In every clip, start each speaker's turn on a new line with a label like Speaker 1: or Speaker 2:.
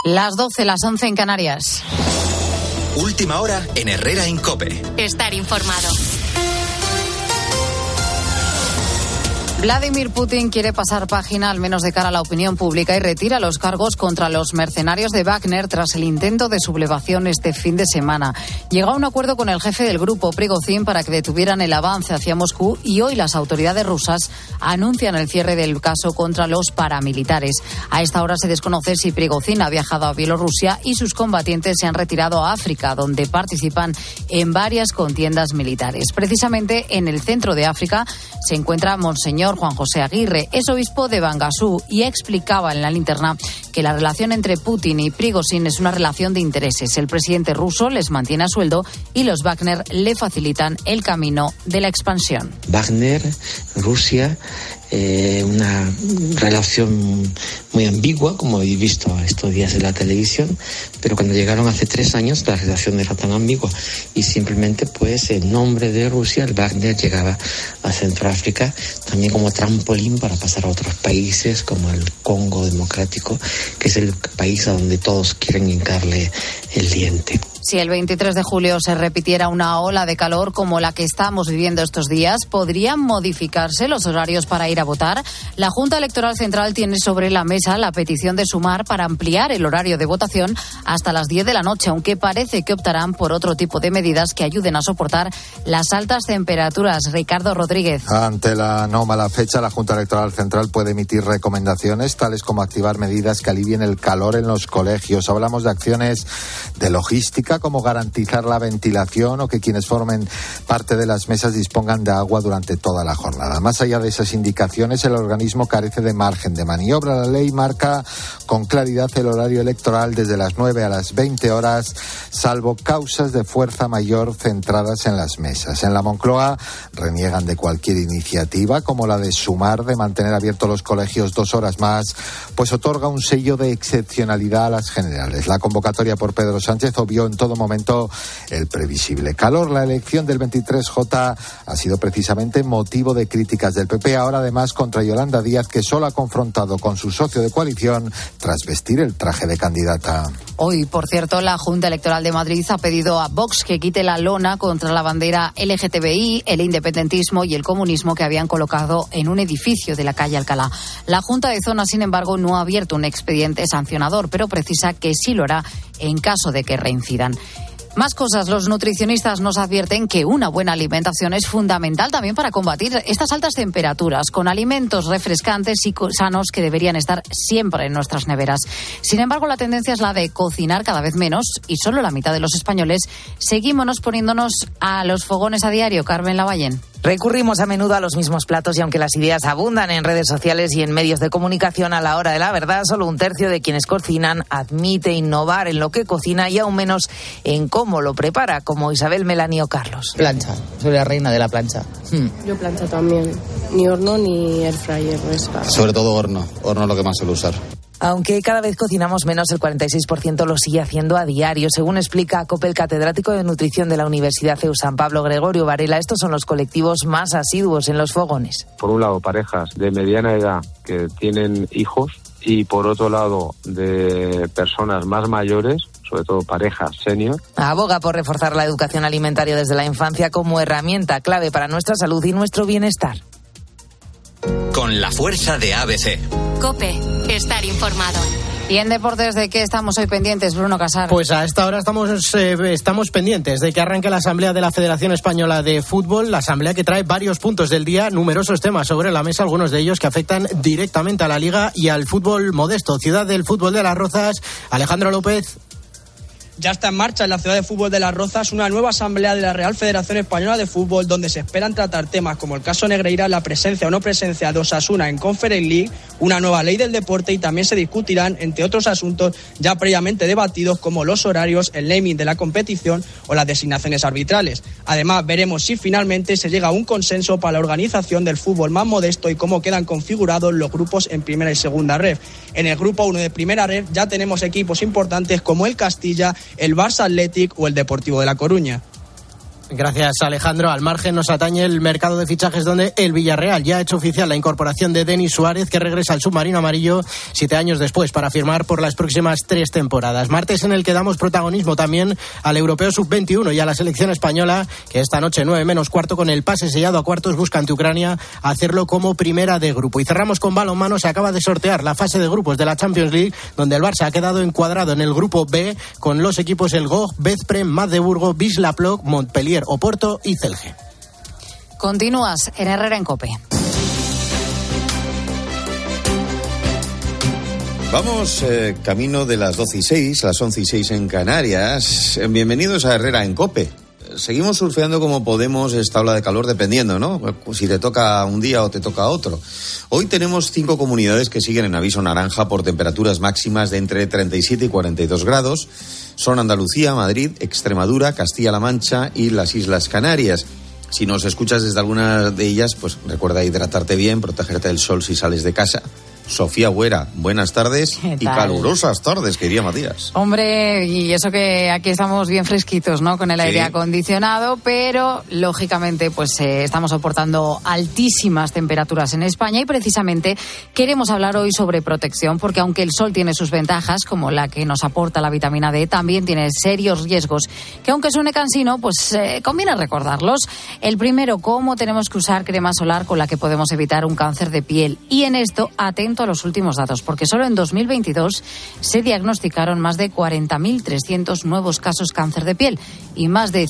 Speaker 1: Las 12, las 11 en Canarias.
Speaker 2: Última hora en Herrera Incope.
Speaker 3: Estar informado.
Speaker 1: Vladimir Putin quiere pasar página, al menos de cara a la opinión pública, y retira los cargos contra los mercenarios de Wagner tras el intento de sublevación este fin de semana. Llegó a un acuerdo con el jefe del grupo, Prigozhin, para que detuvieran el avance hacia Moscú, y hoy las autoridades rusas anuncian el cierre del caso contra los paramilitares. A esta hora se desconoce si Prigozhin ha viajado a Bielorrusia y sus combatientes se han retirado a África, donde participan en varias contiendas militares. Precisamente en el centro de África se encuentra Monseñor Juan José Aguirre, es obispo de Bangasú, y explicaba en la linterna que la relación entre Putin y Prigozhin es una relación de intereses. El presidente ruso les mantiene a sueldo y los Wagner le facilitan el camino de la expansión.
Speaker 4: Wagner, Rusia, una relación muy ambigua, como habéis visto estos días en la televisión, pero cuando llegaron hace 3 años la relación no era tan ambigua y simplemente pues en nombre de Rusia el Wagner llegaba a Centroáfrica también como trampolín para pasar a otros países como el Congo Democrático, que es el país a donde todos quieren hincarle el diente.
Speaker 1: Si el 23 de julio se repitiera una ola de calor como la que estamos viviendo estos días, ¿podrían modificarse los horarios para ir a votar? La Junta Electoral Central tiene sobre la mesa la petición de Sumar para ampliar el horario de votación hasta las 10 de la noche, aunque parece que optarán por otro tipo de medidas que ayuden a soportar las altas temperaturas. Ricardo Rodríguez.
Speaker 5: Ante la anómala fecha, la Junta Electoral Central puede emitir recomendaciones tales como activar medidas que alivien el calor en los colegios. Hablamos de acciones de logística, como garantizar la ventilación o que quienes formen parte de las mesas dispongan de agua durante toda la jornada. Más allá de esas indicaciones, el organismo carece de margen de maniobra. La ley marca con claridad el horario electoral desde las 9 a las 20 horas, salvo causas de fuerza mayor centradas en las mesas. En la Moncloa reniegan de cualquier iniciativa, como la de Sumar, de mantener abiertos los colegios 2 horas más, pues otorga un sello de excepcionalidad a las generales. La convocatoria por Pedro Sánchez obvió en todo momento el previsible calor. La elección del 23J ha sido precisamente motivo de críticas del PP, ahora además contra Yolanda Díaz, que solo ha confrontado con su socio de coalición tras vestir el traje de candidata.
Speaker 1: Hoy, por cierto, la Junta Electoral de Madrid ha pedido a Vox que quite la lona contra la bandera LGTBI, el independentismo y el comunismo que habían colocado en un edificio de la calle Alcalá. La Junta de Zona, sin embargo, no ha abierto un expediente sancionador, pero precisa que sí lo hará en caso de que reincidan. Más cosas. Los nutricionistas nos advierten que una buena alimentación es fundamental también para combatir estas altas temperaturas, con alimentos refrescantes y sanos que deberían estar siempre en nuestras neveras. Sin embargo, la tendencia es la de cocinar cada vez menos y solo la mitad de los españoles seguimos poniéndonos a los fogones a diario. Carmen Lavallén.
Speaker 6: Recurrimos a menudo a los mismos platos y aunque las ideas abundan en redes sociales y en medios de comunicación, a la hora de la verdad, solo un tercio de quienes cocinan admite innovar en lo que cocina y aún menos en cómo lo prepara, como Isabel, Melanie o Carlos.
Speaker 7: Plancha, soy la reina de la plancha.
Speaker 8: Yo plancha también, ni horno ni air fryer.
Speaker 9: Sobre todo horno es lo que más suelo usar.
Speaker 6: Aunque cada vez cocinamos menos, el 46% lo sigue haciendo a diario. Según explica COPE, el catedrático de nutrición de la Universidad CEU San Pablo, Gregorio Varela, estos son los colectivos más asiduos en los fogones.
Speaker 10: Por un lado, parejas de mediana edad que tienen hijos y por otro lado, de personas más mayores, sobre todo parejas senior.
Speaker 6: Aboga por reforzar la educación alimentaria desde la infancia como herramienta clave para nuestra salud y nuestro bienestar.
Speaker 2: Con la fuerza de ABC.
Speaker 3: COPE, estar informado.
Speaker 1: Y en deportes, ¿de qué estamos hoy pendientes, Bruno Casar?
Speaker 11: Pues a esta hora estamos pendientes de que arranque la asamblea de la Federación Española de Fútbol, la asamblea que trae varios puntos del día, numerosos temas sobre la mesa, algunos de ellos que afectan directamente a la Liga y al fútbol modesto. Ciudad del Fútbol de Las Rozas, Alejandro López.
Speaker 12: Ya está en marcha en la ciudad de fútbol de Las Rozas una nueva asamblea de la Real Federación Española de Fútbol donde se esperan tratar temas como el caso Negreira, la presencia o no presencia de Osasuna en Conference League, una nueva ley del deporte y también se discutirán, entre otros asuntos ya previamente debatidos como los horarios, el naming de la competición o las designaciones arbitrales. Además, veremos si finalmente se llega a un consenso para la organización del fútbol más modesto y cómo quedan configurados los grupos en primera y segunda ref. En el grupo 1 de primera ref ya tenemos equipos importantes como el Castilla, el Barça Athletic o el Deportivo de La Coruña.
Speaker 11: Gracias, Alejandro. Al margen nos atañe el mercado de fichajes, donde el Villarreal ya ha hecho oficial la incorporación de Denis Suárez, que regresa al submarino amarillo 7 años después para firmar por las próximas 3 temporadas. Martes en el que damos protagonismo también al Europeo Sub-21 y a la selección española, que esta noche 9:15 con el pase sellado a cuartos busca ante Ucrania hacerlo como primera de grupo. Y cerramos con balonmano. Se acaba de sortear la fase de grupos de la Champions League, donde el Barça ha quedado encuadrado en el grupo B con los equipos El Gog, Bezprem, Magdeburgo, Wisla Plock, Montpellier, Oporto y Celje.
Speaker 1: Continúas en Herrera en COPE.
Speaker 13: Vamos camino de las 12:06, las 11:06 en Canarias. Bienvenidos a Herrera en COPE. Seguimos surfeando como podemos esta ola de calor, dependiendo, ¿no? Si te toca un día o te toca otro. Hoy tenemos 5 comunidades que siguen en aviso naranja por temperaturas máximas de entre 37 y 42 grados. Son Andalucía, Madrid, Extremadura, Castilla-La Mancha y las Islas Canarias. Si nos escuchas desde alguna de ellas, pues recuerda hidratarte bien, protegerte del sol si sales de casa. Sofía Huera, buenas tardes y calurosas tardes, que diría Matías.
Speaker 1: Hombre, y eso que aquí estamos bien fresquitos, ¿no? Con el aire acondicionado, pero lógicamente pues estamos soportando altísimas temperaturas en España y precisamente queremos hablar hoy sobre protección, porque aunque el sol tiene sus ventajas, como la que nos aporta la vitamina D, también tiene serios riesgos que, aunque suene cansino, pues conviene recordarlos. El primero, cómo tenemos que usar crema solar con la que podemos evitar un cáncer de piel. Y en esto, atento a los últimos datos, porque solo en 2022 se diagnosticaron más de 40.300 nuevos casos cáncer de piel y más de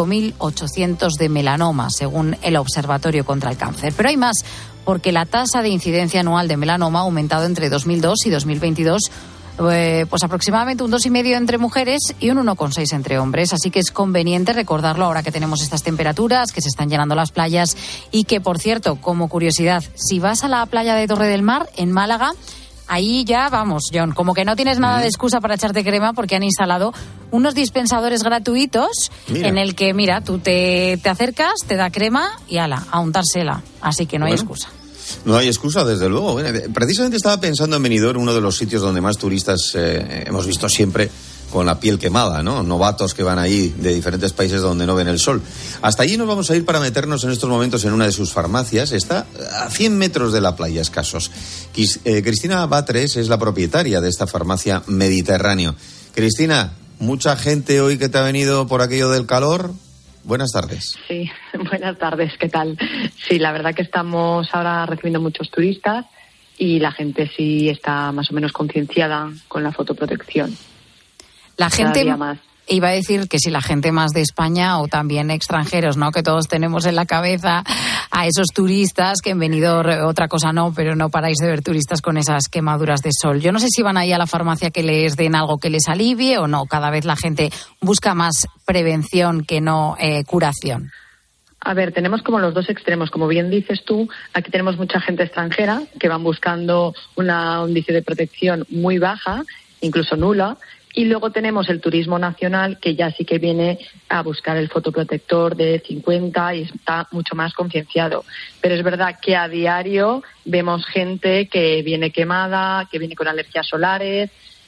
Speaker 1: 5.800 de melanoma, según el Observatorio contra el Cáncer. Pero hay más, porque la tasa de incidencia anual de melanoma ha aumentado entre 2002 y 2022 pues aproximadamente un 2,5 entre mujeres y un 1,6 entre hombres. Así que es conveniente recordarlo ahora que tenemos estas temperaturas, que se están llenando las playas y que, por cierto, como curiosidad, si vas a la playa de Torre del Mar, en Málaga, ahí ya vamos, John, como que no tienes nada de excusa para echarte crema, porque han instalado unos dispensadores gratuitos. Mira. En el que, mira, tú te acercas, te da crema y ala, a untársela. Así que no hay excusa.
Speaker 13: No hay excusa, desde luego. Precisamente estaba pensando en Benidorm, uno de los sitios donde más turistas hemos visto siempre con la piel quemada, ¿no? Novatos que van ahí de diferentes países donde no ven el sol. Hasta allí nos vamos a ir para meternos en estos momentos en una de sus farmacias. Está a 100 metros de la playa, escasos. Cristina Batres es la propietaria de esta farmacia Mediterráneo. Cristina, mucha gente hoy que te ha venido por aquello del calor. Buenas tardes.
Speaker 14: Sí, buenas tardes, ¿qué tal? Sí, la verdad que estamos ahora recibiendo muchos turistas y la gente sí está más o menos concienciada con la fotoprotección.
Speaker 1: La gente, iba a decir que si la gente más de España o también extranjeros, ¿no? Que todos tenemos en la cabeza a esos turistas que han venido, otra cosa no, pero no paráis de ver turistas con esas quemaduras de sol. Yo no sé si van ahí a la farmacia que les den algo que les alivie o no. Cada vez la gente busca más prevención que no curación.
Speaker 14: A ver, tenemos como los dos extremos. Como bien dices tú, aquí tenemos mucha gente extranjera que van buscando un índice de protección muy baja, incluso nula. Y luego tenemos el turismo nacional, que ya sí que viene a buscar el fotoprotector de 50 y está mucho más concienciado. Pero es verdad que a diario vemos gente que viene quemada, que viene con alergias solares.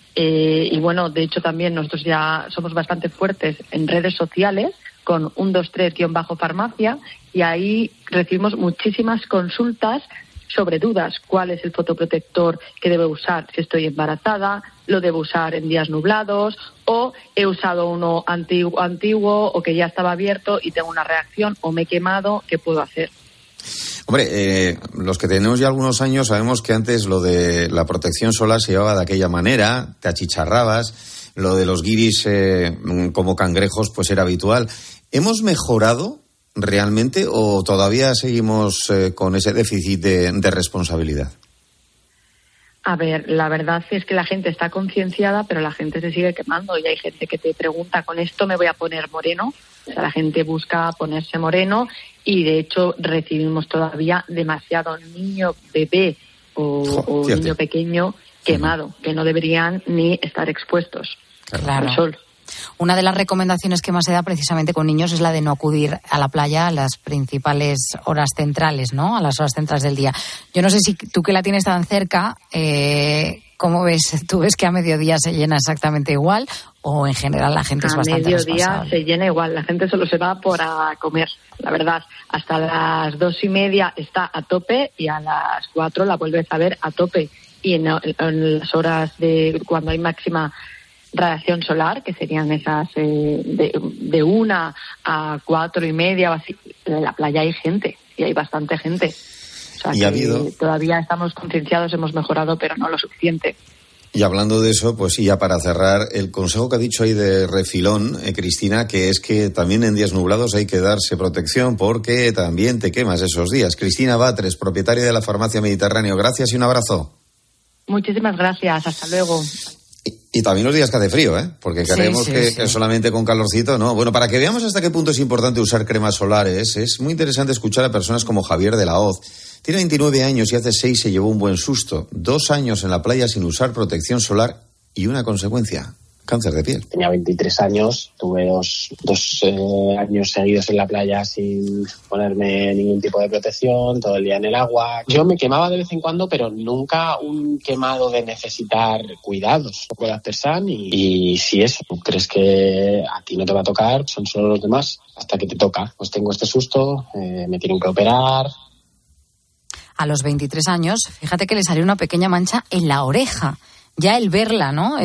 Speaker 14: Y bueno, de hecho también nosotros ya somos bastante fuertes en redes sociales con 123-farmacia y ahí recibimos muchísimas consultas sobre dudas. ¿Cuál es el fotoprotector que debo usar si estoy embarazada? ¿Lo debo usar en días nublados? ¿O he usado uno antiguo o que ya estaba abierto y tengo una reacción o me he quemado? ¿Qué puedo hacer?
Speaker 13: Hombre, los que tenemos ya algunos años sabemos que antes lo de la protección solar se llevaba de aquella manera, te achicharrabas, lo de los guiris como cangrejos pues era habitual. ¿Hemos mejorado realmente o todavía seguimos con ese déficit de responsabilidad?
Speaker 14: A ver, la verdad es que la gente está concienciada, pero la gente se sigue quemando y hay gente que te pregunta, ¿con esto me voy a poner moreno? O sea, la gente busca ponerse moreno y de hecho recibimos todavía demasiado niño bebé o niño pequeño quemado, que no deberían ni estar expuestos al sol.
Speaker 1: Una de las recomendaciones que más se da precisamente con niños es la de no acudir a la playa a las principales horas centrales, ¿no? A las horas centrales del día. Yo no sé si tú, que la tienes tan cerca, ¿Cómo ves? ¿Tú ves que a mediodía se llena exactamente igual o en general la gente es bastante responsable?
Speaker 14: A mediodía se llena igual, la gente solo se va por a comer, la verdad. Hasta las 2:30 está a tope y a las 4 la vuelves a ver a tope. Y en las horas de cuando hay máxima radiación solar, que serían esas de 1 a 4:30 o así, en la playa hay gente, y hay bastante gente. O sea, que todavía estamos concienciados, hemos mejorado, pero no lo suficiente.
Speaker 13: Y hablando de eso, pues ya para cerrar, el consejo que ha dicho ahí de refilón, Cristina, que es que también en días nublados hay que darse protección porque también te quemas esos días. Cristina Batres, propietaria de la Farmacia Mediterráneo, gracias y un abrazo.
Speaker 14: Muchísimas gracias, hasta luego.
Speaker 13: Y también los días que hace frío, ¿eh? Porque creemos que solamente con calorcito, ¿no? Bueno, para que veamos hasta qué punto es importante usar cremas solares, es muy interesante escuchar a personas como Javier de la Hoz. Tiene 29 años y hace 6 se llevó un buen susto. 2 años en la playa sin usar protección solar y una consecuencia: cáncer de piel.
Speaker 15: Tenía 23 años, tuve dos años seguidos en la playa sin ponerme ningún tipo de protección, todo el día en el agua. Yo me quemaba de vez en cuando, pero nunca un quemado de necesitar cuidados. Un poco de Aftersun y si eso, tú crees que a ti no te va a tocar, son solo los demás, hasta que te toca. Pues tengo este susto, me tienen que operar.
Speaker 1: A los 23 años, fíjate que le salió una pequeña mancha en la oreja. Ya el verla, ¿no?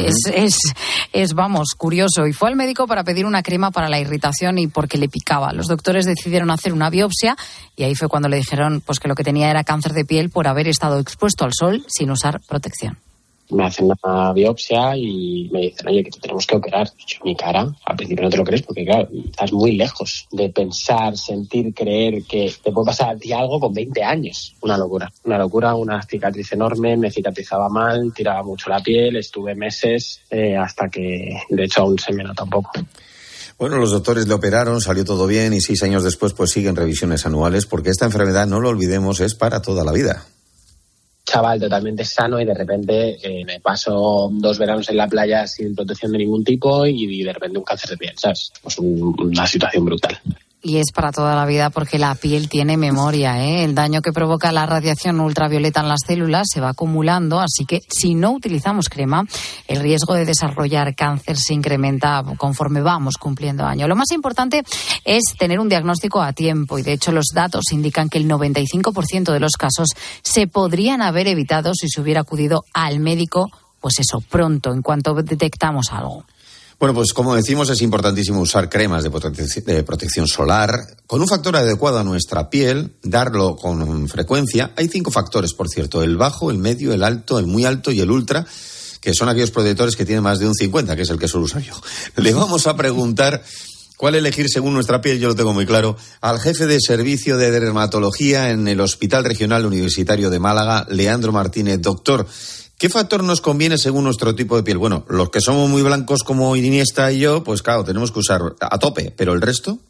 Speaker 1: Es, vamos, curioso. Y fue al médico para pedir una crema para la irritación y porque le picaba. Los doctores decidieron hacer una biopsia y ahí fue cuando le dijeron pues que lo que tenía era cáncer de piel por haber estado expuesto al sol sin usar protección.
Speaker 15: Me hacen una biopsia y me dicen, oye, que te tenemos que operar. Yo, mi cara, al principio no te lo crees porque, claro, estás muy lejos de pensar, sentir, creer que te puede pasar a ti algo con 20 años. Una locura, una cicatriz enorme, me cicatrizaba mal, tiraba mucho la piel, estuve meses hasta que, de hecho, aún se me nota un poco.
Speaker 13: Bueno, los doctores le operaron, salió todo bien y 6 años después pues siguen revisiones anuales porque esta enfermedad, no lo olvidemos, es para toda la vida.
Speaker 15: Chaval totalmente sano y de repente me paso 2 veranos en la playa sin protección de ningún tipo y de repente un cáncer de piel, ¿sabes? Pues una situación brutal.
Speaker 1: Y es para toda la vida porque la piel tiene memoria, ¿eh? El daño que provoca la radiación ultravioleta en las células se va acumulando, así que si no utilizamos crema, el riesgo de desarrollar cáncer se incrementa conforme vamos cumpliendo años. Lo más importante es tener un diagnóstico a tiempo y de hecho los datos indican que el 95% de los casos se podrían haber evitado si se hubiera acudido al médico, pues eso, pronto, en cuanto detectamos algo.
Speaker 13: Bueno, pues como decimos, es importantísimo usar cremas de protección solar con un factor adecuado a nuestra piel, darlo con frecuencia. Hay 5 factores, por cierto: el bajo, el medio, el alto, el muy alto y el ultra, que son aquellos protectores que tienen más de un 50, que es el que suelo usar yo. Le vamos a preguntar cuál elegir según nuestra piel, yo lo tengo muy claro, al jefe de servicio de dermatología en el Hospital Regional Universitario de Málaga, Leandro Martínez. Doctor, ¿qué factor nos conviene según nuestro tipo de piel? Bueno, los que somos muy blancos como Iniesta y yo, pues claro, tenemos que usar a tope, ¿pero el resto?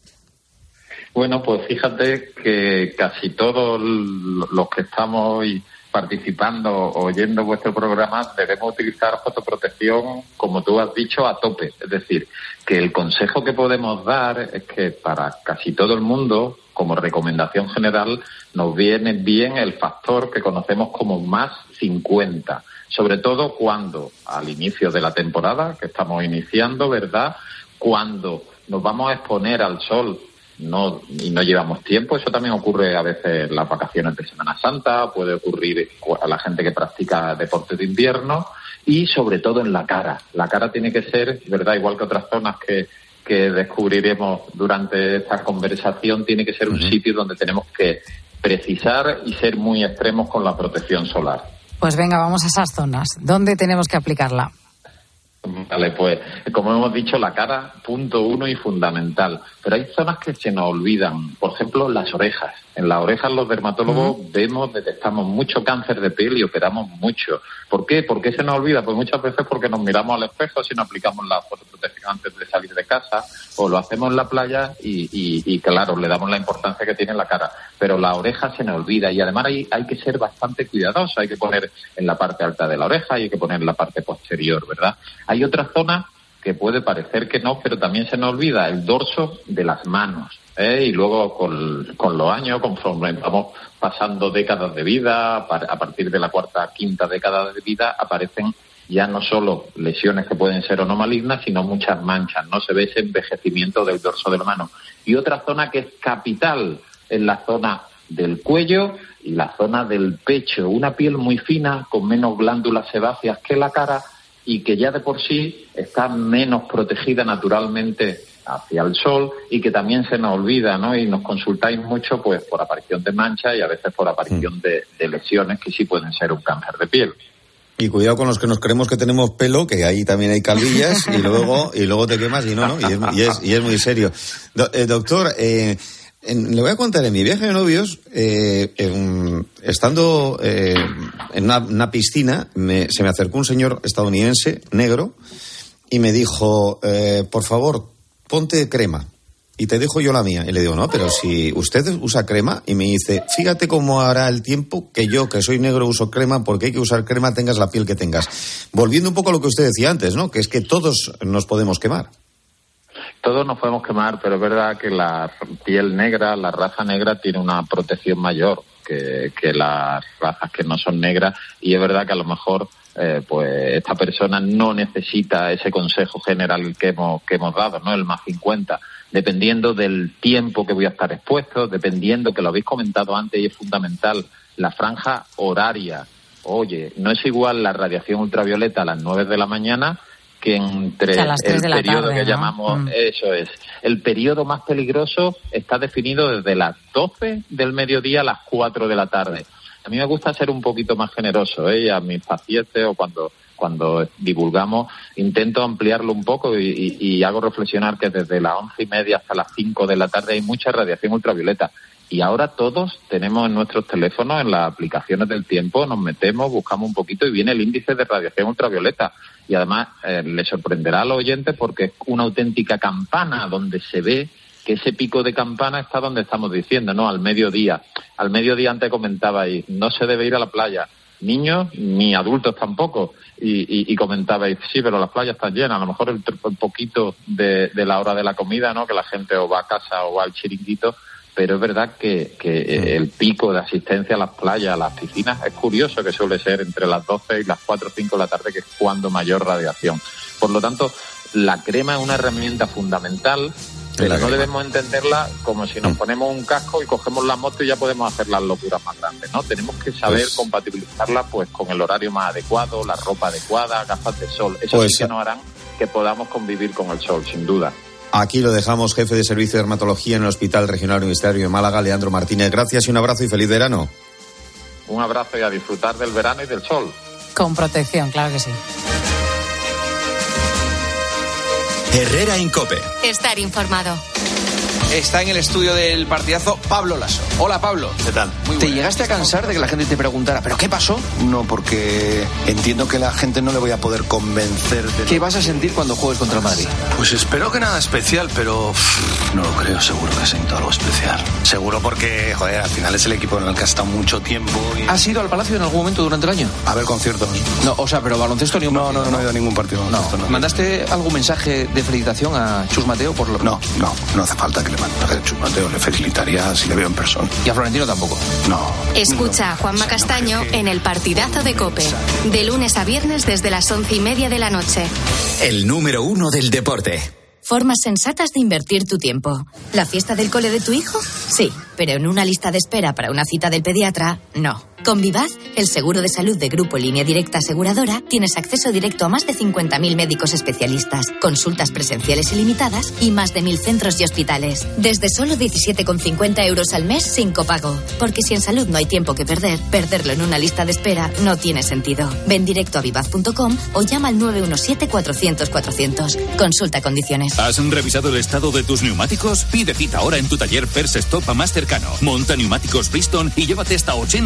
Speaker 16: Bueno, pues fíjate que casi todos los que estamos hoy participando, oyendo vuestro programa, debemos utilizar fotoprotección, como tú has dicho, a tope. Es decir, que el consejo que podemos dar es que para casi todo el mundo, como recomendación general, nos viene bien el factor que conocemos como más 50. Sobre todo cuando, al inicio de la temporada, que estamos iniciando, ¿verdad?, cuando nos vamos a exponer al sol y no llevamos tiempo. Eso también ocurre a veces en las vacaciones de Semana Santa, puede ocurrir a la gente que practica deporte de invierno y sobre todo en la cara. La cara tiene que ser, ¿verdad?, igual que otras zonas que descubriremos durante esta conversación, tiene que ser un sitio donde tenemos que precisar y ser muy extremos con la protección solar.
Speaker 1: Pues venga, vamos a esas zonas. ¿Dónde tenemos que aplicarla?
Speaker 16: Vale, pues como hemos dicho, la cara, punto 1 y fundamental. Pero hay zonas que se nos olvidan. Por ejemplo, las orejas. En las orejas los dermatólogos detectamos mucho cáncer de piel y operamos mucho. ¿Por qué? ¿Por qué se nos olvida? Pues muchas veces porque nos miramos al espejo si no aplicamos la fotoprotección antes de salir de casa, o lo hacemos en la playa y claro, le damos la importancia que tiene la cara. Pero la oreja se nos olvida y además hay que ser bastante cuidadoso. Hay que poner en la parte alta de la oreja y hay que poner en la parte posterior, ¿verdad? Hay otras zonas que puede parecer que no, pero también se nos olvida el dorso de las manos. Y luego con los años, conforme vamos pasando décadas de vida, a partir de la cuarta, quinta década de vida, aparecen ya no solo lesiones que pueden ser o no malignas, sino muchas manchas, ¿no? Se ve ese envejecimiento del dorso de la mano. Y otra zona que es capital es la zona del cuello y la zona del pecho, una piel muy fina, con menos glándulas sebáceas que la cara y que ya de por sí está menos protegida naturalmente hacia el sol y que también se nos olvida, ¿no? Y nos consultáis mucho pues por aparición de manchas y a veces por aparición de lesiones que sí pueden ser un cáncer de piel.
Speaker 13: Y cuidado con los que nos creemos que tenemos pelo, que ahí también hay calvillas y luego te quemas y no, y es muy serio. Doctor, le voy a contar, en mi viaje de novios, estando en una piscina, se me acercó un señor estadounidense, negro, y me dijo, por favor, ponte crema y te dejo yo la mía. Y le digo, no, pero si usted usa crema, y me dice, fíjate cómo hará el tiempo que yo, que soy negro, uso crema, porque hay que usar crema tengas la piel que tengas. Volviendo un poco a lo que usted decía antes, ¿no? Que es que todos nos podemos quemar.
Speaker 16: Todos nos podemos quemar, pero es verdad que la piel negra, la raza negra, tiene una protección mayor que las razas que no son negras, y es verdad que a lo mejor pues esta persona no necesita ese consejo general que hemos dado, ¿no? El más 50, dependiendo del tiempo que voy a estar expuesto, dependiendo, que lo habéis comentado antes y es fundamental, la franja horaria. Oye, no es igual la radiación ultravioleta a las 9 de la mañana que entre el periodo tarde, que llamamos, eso es, el periodo más peligroso está definido desde las 12 del mediodía a las 4 de la tarde. A mí me gusta ser un poquito más generoso, y a mis pacientes o cuando divulgamos intento ampliarlo un poco y hago reflexionar que desde las 11:30 hasta las 5 de la tarde hay mucha radiación ultravioleta. Y ahora todos tenemos en nuestros teléfonos, en las aplicaciones del tiempo, nos metemos, buscamos un poquito y viene el índice de radiación ultravioleta. Y además le sorprenderá a los oyentes porque es una auténtica campana donde se ve que ese pico de campana está donde estamos diciendo, ¿no? Al mediodía. Al mediodía antes comentabais, no se debe ir a la playa. Niños ni adultos tampoco. Y comentabais, sí, pero las playas están llenas. A lo mejor el poquito de la hora de la comida, ¿no? Que la gente o va a casa o va al chiringuito. Pero es verdad que el pico de asistencia a las playas, a las piscinas, es curioso que suele ser entre las 12 y las 4 o 5 de la tarde, que es cuando mayor radiación. Por lo tanto, la crema es una herramienta fundamental, pero no debemos entenderla como si nos ponemos un casco y cogemos la moto y ya podemos hacer las locuras más grandes, ¿no? Tenemos que saber compatibilizarla pues con el horario más adecuado, la ropa adecuada, gafas de sol. Eso sí que nos harán que podamos convivir con el sol, sin duda.
Speaker 13: Aquí lo dejamos, jefe de servicio de dermatología en el Hospital Regional Universitario de Málaga, Leandro Martínez. Gracias y un abrazo y feliz verano.
Speaker 16: Un abrazo y a disfrutar del verano y del sol.
Speaker 1: Con protección, claro que sí.
Speaker 2: Herrera en COPE.
Speaker 3: Estar informado.
Speaker 17: Está en el estudio del partidazo Pablo Lasso. Hola, Pablo.
Speaker 18: ¿Qué tal?
Speaker 17: ¿Te llegaste a cansar de que la gente te preguntara, ¿pero qué pasó?
Speaker 18: No, porque entiendo que la gente no le voy a poder convencer de...
Speaker 17: ¿Qué vas a sentir cuando juegues contra el Madrid?
Speaker 18: Pues espero que nada especial, pero no lo creo, seguro que siento algo especial. Seguro porque, joder, al final es el equipo en el que ha estado mucho tiempo y...
Speaker 17: ¿Has ido al Palacio en algún momento durante el año?
Speaker 18: A ver conciertos.
Speaker 17: No, o sea, pero baloncesto ni un partido.
Speaker 18: No he ido a ningún partido.
Speaker 17: No. ¿Mandaste algún mensaje de felicitación a Chus Mateo por lo...
Speaker 18: No hace falta que le mande. A Chus Mateo le felicitaría si le veo en persona.
Speaker 17: ¿Y a Florentino tampoco?
Speaker 18: No.
Speaker 3: Escucha a Juanma Castaño en el partidazo de COPE. De lunes a viernes desde las 11:30 de la noche.
Speaker 2: El número 1 del deporte.
Speaker 19: Formas sensatas de invertir tu tiempo. ¿La fiesta del cole de tu hijo? Sí, pero en una lista de espera para una cita del pediatra, no. Con Vivaz, el seguro de salud de Grupo Línea Directa Aseguradora, tienes acceso directo a más de 50.000 médicos especialistas, consultas presenciales ilimitadas y más de 1.000 centros y hospitales. Desde solo 17,50 euros al mes sin copago. Porque si en salud no hay tiempo que perder, perderlo en una lista de espera no tiene sentido. Ven directo a vivaz.com o llama al 917-400-400. Consulta condiciones.
Speaker 20: ¿Has revisado el estado de tus neumáticos? Pide cita ahora en tu taller First Stop más cercano. Monta neumáticos Bristol y llévate hasta 80 euros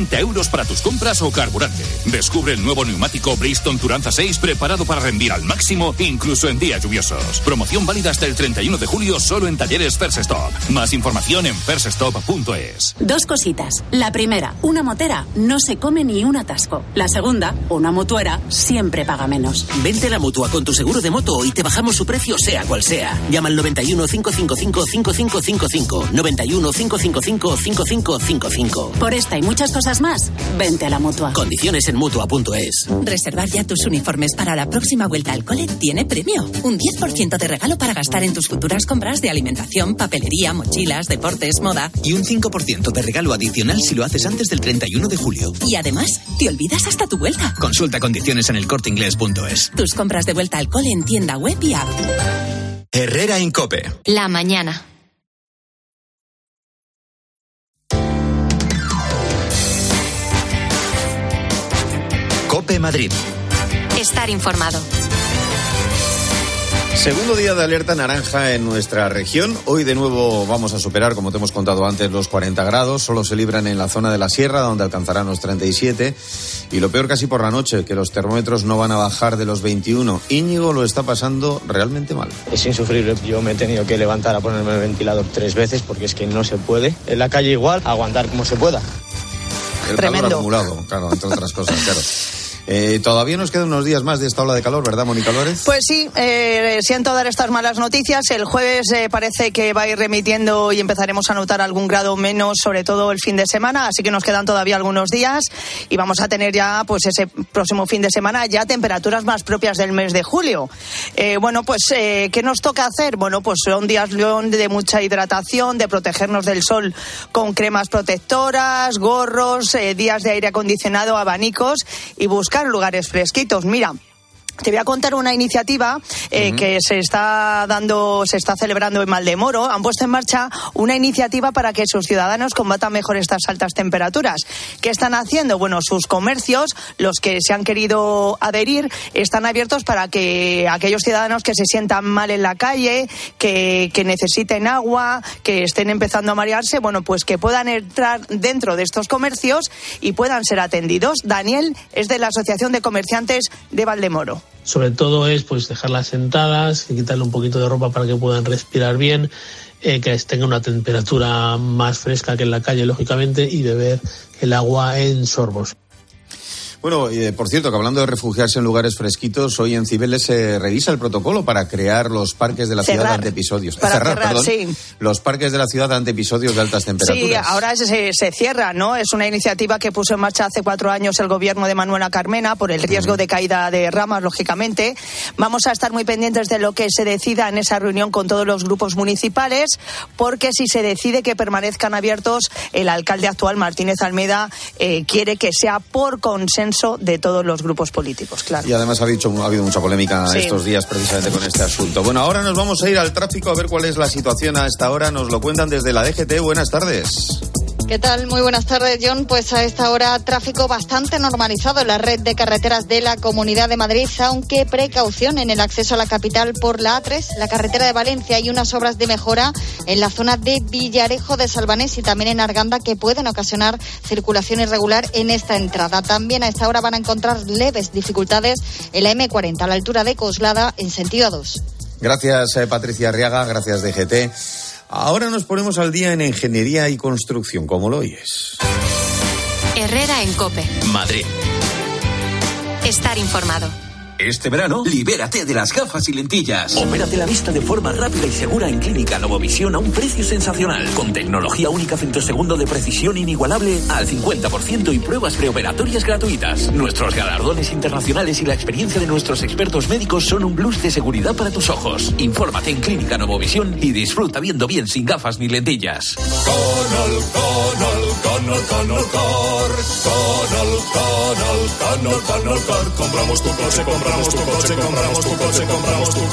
Speaker 20: seguros para tus compras o carburante. Descubre el nuevo neumático Bridgestone Turanza 6 preparado para rendir al máximo, incluso en días lluviosos. Promoción válida hasta el 31 de julio solo en talleres First Stop. Más información en firststop.es.
Speaker 21: Dos cositas. La primera, una motera no se come ni un atasco. La segunda, una mutuera siempre paga menos.
Speaker 22: Vente a la Mutua con tu seguro de moto y te bajamos su precio sea cual sea. Llama al 91 555 5555. 91 555 5555.
Speaker 21: Por esta y muchas cosas más, vente a la Mutua.
Speaker 22: Condiciones en Mutua.es.
Speaker 23: Reservar ya tus uniformes para la próxima vuelta al cole tiene premio. Un 10% de regalo para gastar en tus futuras compras de alimentación, papelería, mochilas, deportes, moda.
Speaker 24: Y un 5% de regalo adicional si lo haces antes del 31 de julio.
Speaker 23: Y además, te olvidas hasta tu vuelta.
Speaker 24: Consulta condiciones en elcorteingles.es.
Speaker 23: Tus compras de vuelta al cole en tienda web y app.
Speaker 2: Herrera en COPE.
Speaker 3: La mañana.
Speaker 2: COPE Madrid.
Speaker 3: Estar informado.
Speaker 13: Segundo día de alerta naranja en nuestra región. Hoy de nuevo vamos a superar, como te hemos contado antes, los 40 grados. Solo se libran en la zona de la sierra, donde alcanzarán los 37. Y lo peor casi por la noche, que los termómetros no van a bajar de los 21. Íñigo lo está pasando realmente mal.
Speaker 25: Es insufrible. Yo me he tenido que levantar a ponerme el ventilador 3 veces porque es que no se puede. En la calle igual, aguantar como se pueda.
Speaker 13: El calor acumulado, claro, entre otras cosas, claro. Todavía nos quedan unos días más de esta ola de calor, ¿verdad, Mónica Álvarez?
Speaker 26: Pues sí, siento dar estas malas noticias. El jueves parece que va a ir remitiendo y empezaremos a notar algún grado menos, sobre todo el fin de semana, así que nos quedan todavía algunos días y vamos a tener ya, pues ese próximo fin de semana, ya temperaturas más propias del mes de julio. ¿Qué nos toca hacer? Bueno, pues son días de mucha hidratación, de protegernos del sol con cremas protectoras, gorros, días de aire acondicionado, abanicos y buscar lugares fresquitos. Mira, te voy a contar una iniciativa que se está celebrando en Maldemoro. Han puesto en marcha una iniciativa para que sus ciudadanos combatan mejor estas altas temperaturas. ¿Qué están haciendo? Bueno, sus comercios, los que se han querido adherir, están abiertos para que aquellos ciudadanos que se sientan mal en la calle, que necesiten agua, que estén empezando a marearse, bueno, pues que puedan entrar dentro de estos comercios y puedan ser atendidos. Daniel es de la Asociación de Comerciantes de Valdemoro.
Speaker 27: Sobre todo es pues dejarlas sentadas, quitarle un poquito de ropa para que puedan respirar bien, que tenga una temperatura más fresca que en la calle, lógicamente, y beber el agua en sorbos.
Speaker 13: Bueno, por cierto, que hablando de refugiarse en lugares fresquitos, hoy en Cibeles se revisa el protocolo para crear los parques de la ciudad ante episodios. Cerrar, sí. Los parques de la ciudad ante episodios de altas temperaturas.
Speaker 26: Sí, ahora se cierra, ¿no? Es una iniciativa que puso en marcha hace 4 años el gobierno de Manuela Carmena por el riesgo de caída de ramas, lógicamente. Vamos a estar muy pendientes de lo que se decida en esa reunión con todos los grupos municipales, porque si se decide que permanezcan abiertos, el alcalde actual, Martínez Almeida, quiere que sea por consenso de todos los grupos políticos, claro.
Speaker 13: Y además ha habido mucha polémica estos días precisamente con este asunto. Bueno, ahora nos vamos a ir al tráfico a ver cuál es la situación a esta hora. Nos lo cuentan desde la DGT. Buenas tardes.
Speaker 28: ¿Qué tal? Muy buenas tardes, John. Pues a esta hora tráfico bastante normalizado en la red de carreteras de la Comunidad de Madrid, aunque precaución en el acceso a la capital por la A3, la carretera de Valencia, y unas obras de mejora en la zona de Villarejo de Salvanés y también en Arganda que pueden ocasionar circulación irregular en esta entrada. También a esta hora van a encontrar leves dificultades en la M40 a la altura de Coslada en sentido A2.
Speaker 13: Gracias, Patricia Arriaga. Gracias, DGT. Ahora nos ponemos al día en ingeniería y construcción, ¿cómo lo oyes?
Speaker 3: Herrera en COPE.
Speaker 2: Madrid.
Speaker 3: Estar informado.
Speaker 22: Este verano, libérate de las gafas y lentillas. Opérate la vista de forma rápida y segura en Clínica Novovisión a un precio sensacional. Con tecnología única femtosegundo de precisión inigualable al 50% y pruebas preoperatorias gratuitas. Nuestros galardones internacionales y la experiencia de nuestros expertos médicos son un plus de seguridad para tus ojos. Infórmate en Clínica Novovisión y disfruta viendo bien sin gafas ni lentillas.
Speaker 29: Compramos tu coche, compramos tu coche, compramos tu coche, compramos tu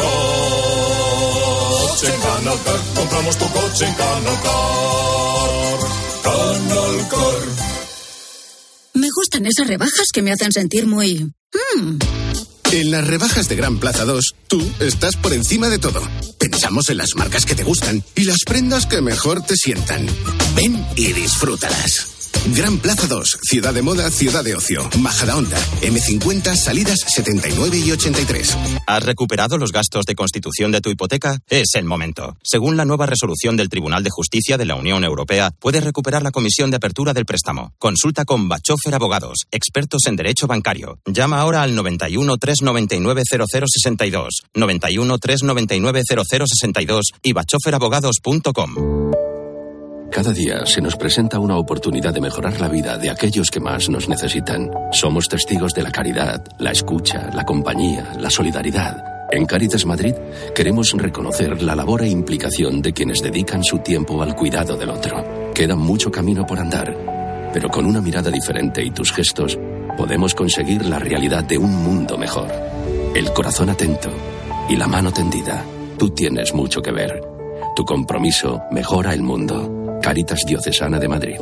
Speaker 29: coche en Canalcar. Compramos tu coche en Canalcar. Canalcar.
Speaker 30: Me gustan esas rebajas que me hacen sentir muy...
Speaker 31: En las rebajas de Gran Plaza 2, tú estás por encima de todo. Pensamos en las marcas que te gustan y las prendas que mejor te sientan. Ven y disfrútalas. Gran Plaza 2, ciudad de moda, ciudad de ocio. Majadahonda, M50, salidas 79 y 83.
Speaker 4: ¿Has recuperado los gastos de constitución de tu hipoteca? Es el momento. Según la nueva resolución del Tribunal de Justicia de la Unión Europea, puedes recuperar la comisión de apertura del préstamo. Consulta con Bachofer Abogados, expertos en derecho bancario. Llama ahora al 91 399 0062, 91 399 0062 y bachoferabogados.com.
Speaker 5: Cada día se nos presenta una oportunidad de mejorar la vida de aquellos que más nos necesitan. Somos testigos de la caridad, la escucha, la compañía, la solidaridad. En Cáritas Madrid queremos reconocer la labor e implicación de quienes dedican su tiempo al cuidado del otro. Queda mucho camino por andar, pero con una mirada diferente y tus gestos podemos conseguir la realidad de un mundo mejor. El corazón atento y la mano tendida. Tú tienes mucho que ver. Tu compromiso mejora el mundo. Cáritas Diocesana de Madrid.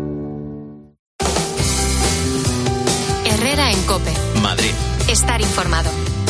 Speaker 3: Herrera en COPE.
Speaker 2: Madrid.
Speaker 3: Estar informado.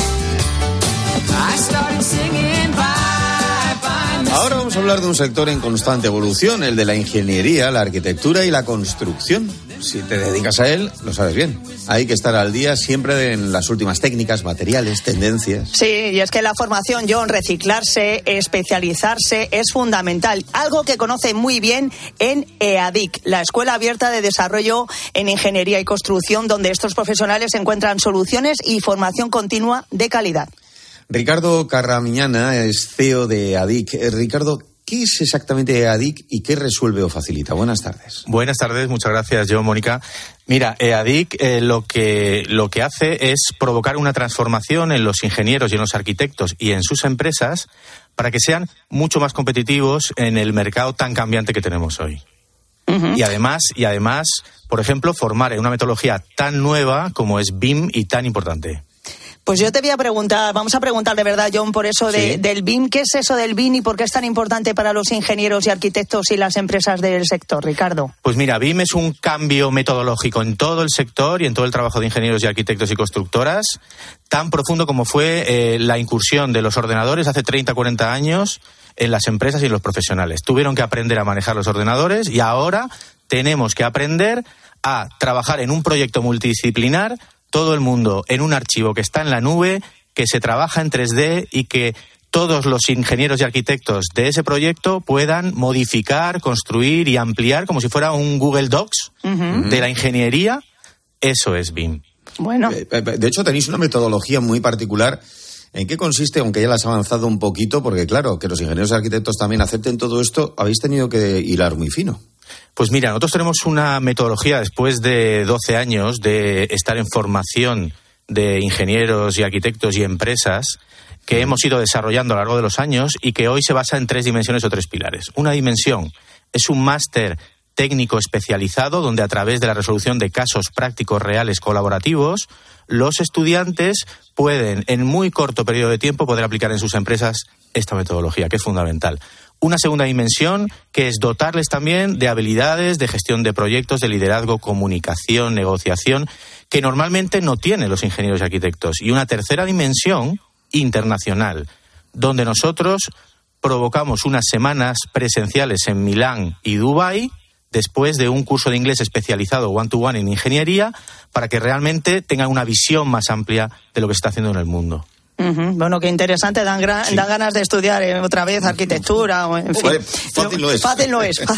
Speaker 13: Ahora vamos a hablar de un sector en constante evolución, el de la ingeniería, la arquitectura y la construcción. Si te dedicas a él, lo sabes bien. Hay que estar al día siempre en las últimas técnicas, materiales, tendencias.
Speaker 26: Sí, y es que la formación, John, reciclarse, especializarse, es fundamental. Algo que conoce muy bien en EADIC, la Escuela Abierta de Desarrollo en Ingeniería y Construcción, donde estos profesionales encuentran soluciones y formación continua de calidad.
Speaker 13: Ricardo Carramiñana es CEO de EADIC. Ricardo, ¿qué es exactamente EADIC y qué resuelve o facilita? Buenas tardes.
Speaker 6: Buenas tardes, muchas gracias, John, Mónica. Mira, EADIC lo que hace es provocar una transformación en los ingenieros y en los arquitectos y en sus empresas para que sean mucho más competitivos en el mercado tan cambiante que tenemos hoy. Uh-huh. Y además, por ejemplo, formar en una metodología tan nueva como es BIM y tan importante.
Speaker 26: Pues yo te voy a preguntar, vamos a preguntar de verdad, John, por eso del BIM. ¿Qué es eso del BIM y por qué es tan importante para los ingenieros y arquitectos y las empresas del sector, Ricardo?
Speaker 6: Pues mira, BIM es un cambio metodológico en todo el sector y en todo el trabajo de ingenieros y arquitectos y constructoras, tan profundo como fue la incursión de los ordenadores hace 30, 40 años en las empresas y en los profesionales. Tuvieron que aprender a manejar los ordenadores y ahora tenemos que aprender a trabajar en un proyecto multidisciplinar, todo el mundo en un archivo que está en la nube, que se trabaja en 3D y que todos los ingenieros y arquitectos de ese proyecto puedan modificar, construir y ampliar como si fuera un Google Docs de la ingeniería. Eso es BIM.
Speaker 26: Bueno.
Speaker 13: De hecho, tenéis una metodología muy particular. ¿En qué consiste? Aunque ya la has avanzado un poquito, porque claro, que los ingenieros y arquitectos también acepten todo esto, habéis tenido que hilar muy fino.
Speaker 6: Pues mira, nosotros tenemos una metodología después de 12 años de estar en formación de ingenieros y arquitectos y empresas que hemos ido desarrollando a lo largo de los años y que hoy se basa en 3 dimensiones o 3 pilares. Una dimensión es un máster técnico especializado donde a través de la resolución de casos prácticos reales colaborativos los estudiantes pueden en muy corto periodo de tiempo poder aplicar en sus empresas esta metodología, que es fundamental. Una segunda dimensión, que es dotarles también de habilidades de gestión de proyectos, de liderazgo, comunicación, negociación, que normalmente no tienen los ingenieros y arquitectos. Y una tercera dimensión, internacional, donde nosotros provocamos unas semanas presenciales en Milán y Dubái, después de un curso de inglés especializado one-to-one en ingeniería, para que realmente tengan una visión más amplia de lo que se está haciendo en el mundo.
Speaker 26: Uh-huh. Bueno, qué interesante, dan ganas de estudiar otra vez arquitectura o en fin.
Speaker 13: Vale, fácil no es.
Speaker 26: Fácil no es.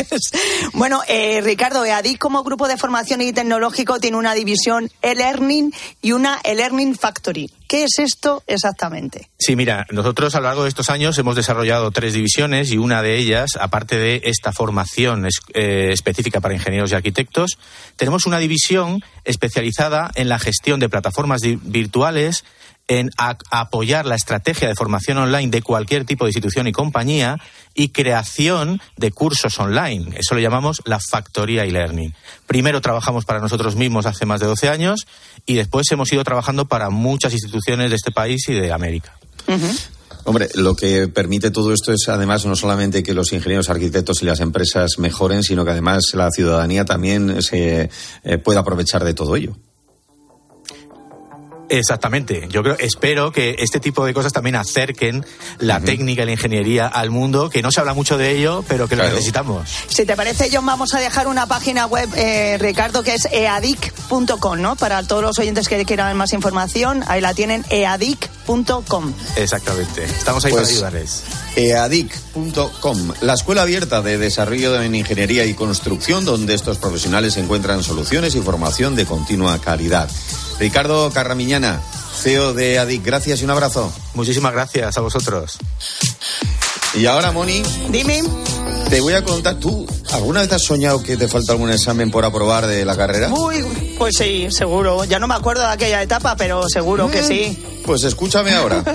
Speaker 26: Bueno, Ricardo, EADIC como grupo de formación y tecnológico tiene una división e-learning y una e-learning factory. ¿Qué es esto exactamente?
Speaker 6: Sí, mira, nosotros a lo largo de estos años hemos desarrollado 3 divisiones y una de ellas, aparte de esta formación específica para ingenieros y arquitectos, tenemos una división especializada en la gestión de plataformas virtuales, en apoyar la estrategia de formación online de cualquier tipo de institución y compañía y creación de cursos online. Eso lo llamamos la factoría e-learning. Primero trabajamos para nosotros mismos hace más de 12 años y después hemos ido trabajando para muchas instituciones de este país y de América.
Speaker 26: Uh-huh.
Speaker 13: Hombre, lo que permite todo esto es además no solamente que los ingenieros, arquitectos y las empresas mejoren, sino que además la ciudadanía también se pueda aprovechar de todo ello.
Speaker 6: Exactamente. Espero que este tipo de cosas también acerquen la técnica y la ingeniería al mundo, que no se habla mucho de ello, pero que lo necesitamos.
Speaker 26: Si te parece, John, vamos a dejar una página web, Ricardo, que es eadic.com, ¿no? Para todos los oyentes que quieran más información, ahí la tienen, eadic.com.
Speaker 6: Exactamente. Estamos ahí para ayudarles.
Speaker 13: eadic.com, la escuela abierta de desarrollo en ingeniería y construcción, donde estos profesionales encuentran soluciones y formación de continua calidad. Ricardo Carramiñana, CEO de EADIC, gracias y un abrazo.
Speaker 6: Muchísimas gracias a vosotros.
Speaker 13: Y ahora, Moni,
Speaker 26: dime.
Speaker 13: Te voy a contar, ¿tú alguna vez has soñado que te falta algún examen por aprobar de la carrera?
Speaker 26: Uy, pues sí, seguro. Ya no me acuerdo de aquella etapa, pero seguro que sí.
Speaker 13: Pues escúchame ahora.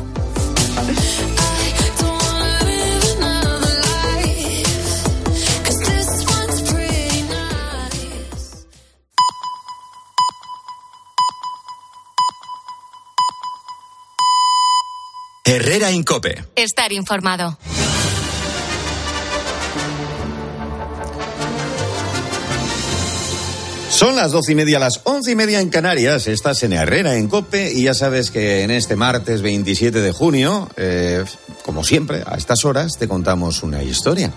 Speaker 2: Herrera en COPE.
Speaker 3: Estar informado.
Speaker 13: Son las 12:30, las 11:30 en Canarias. Estás en Herrera en COPE y ya sabes que en este martes 27 de junio, como siempre, a estas horas te contamos una historia.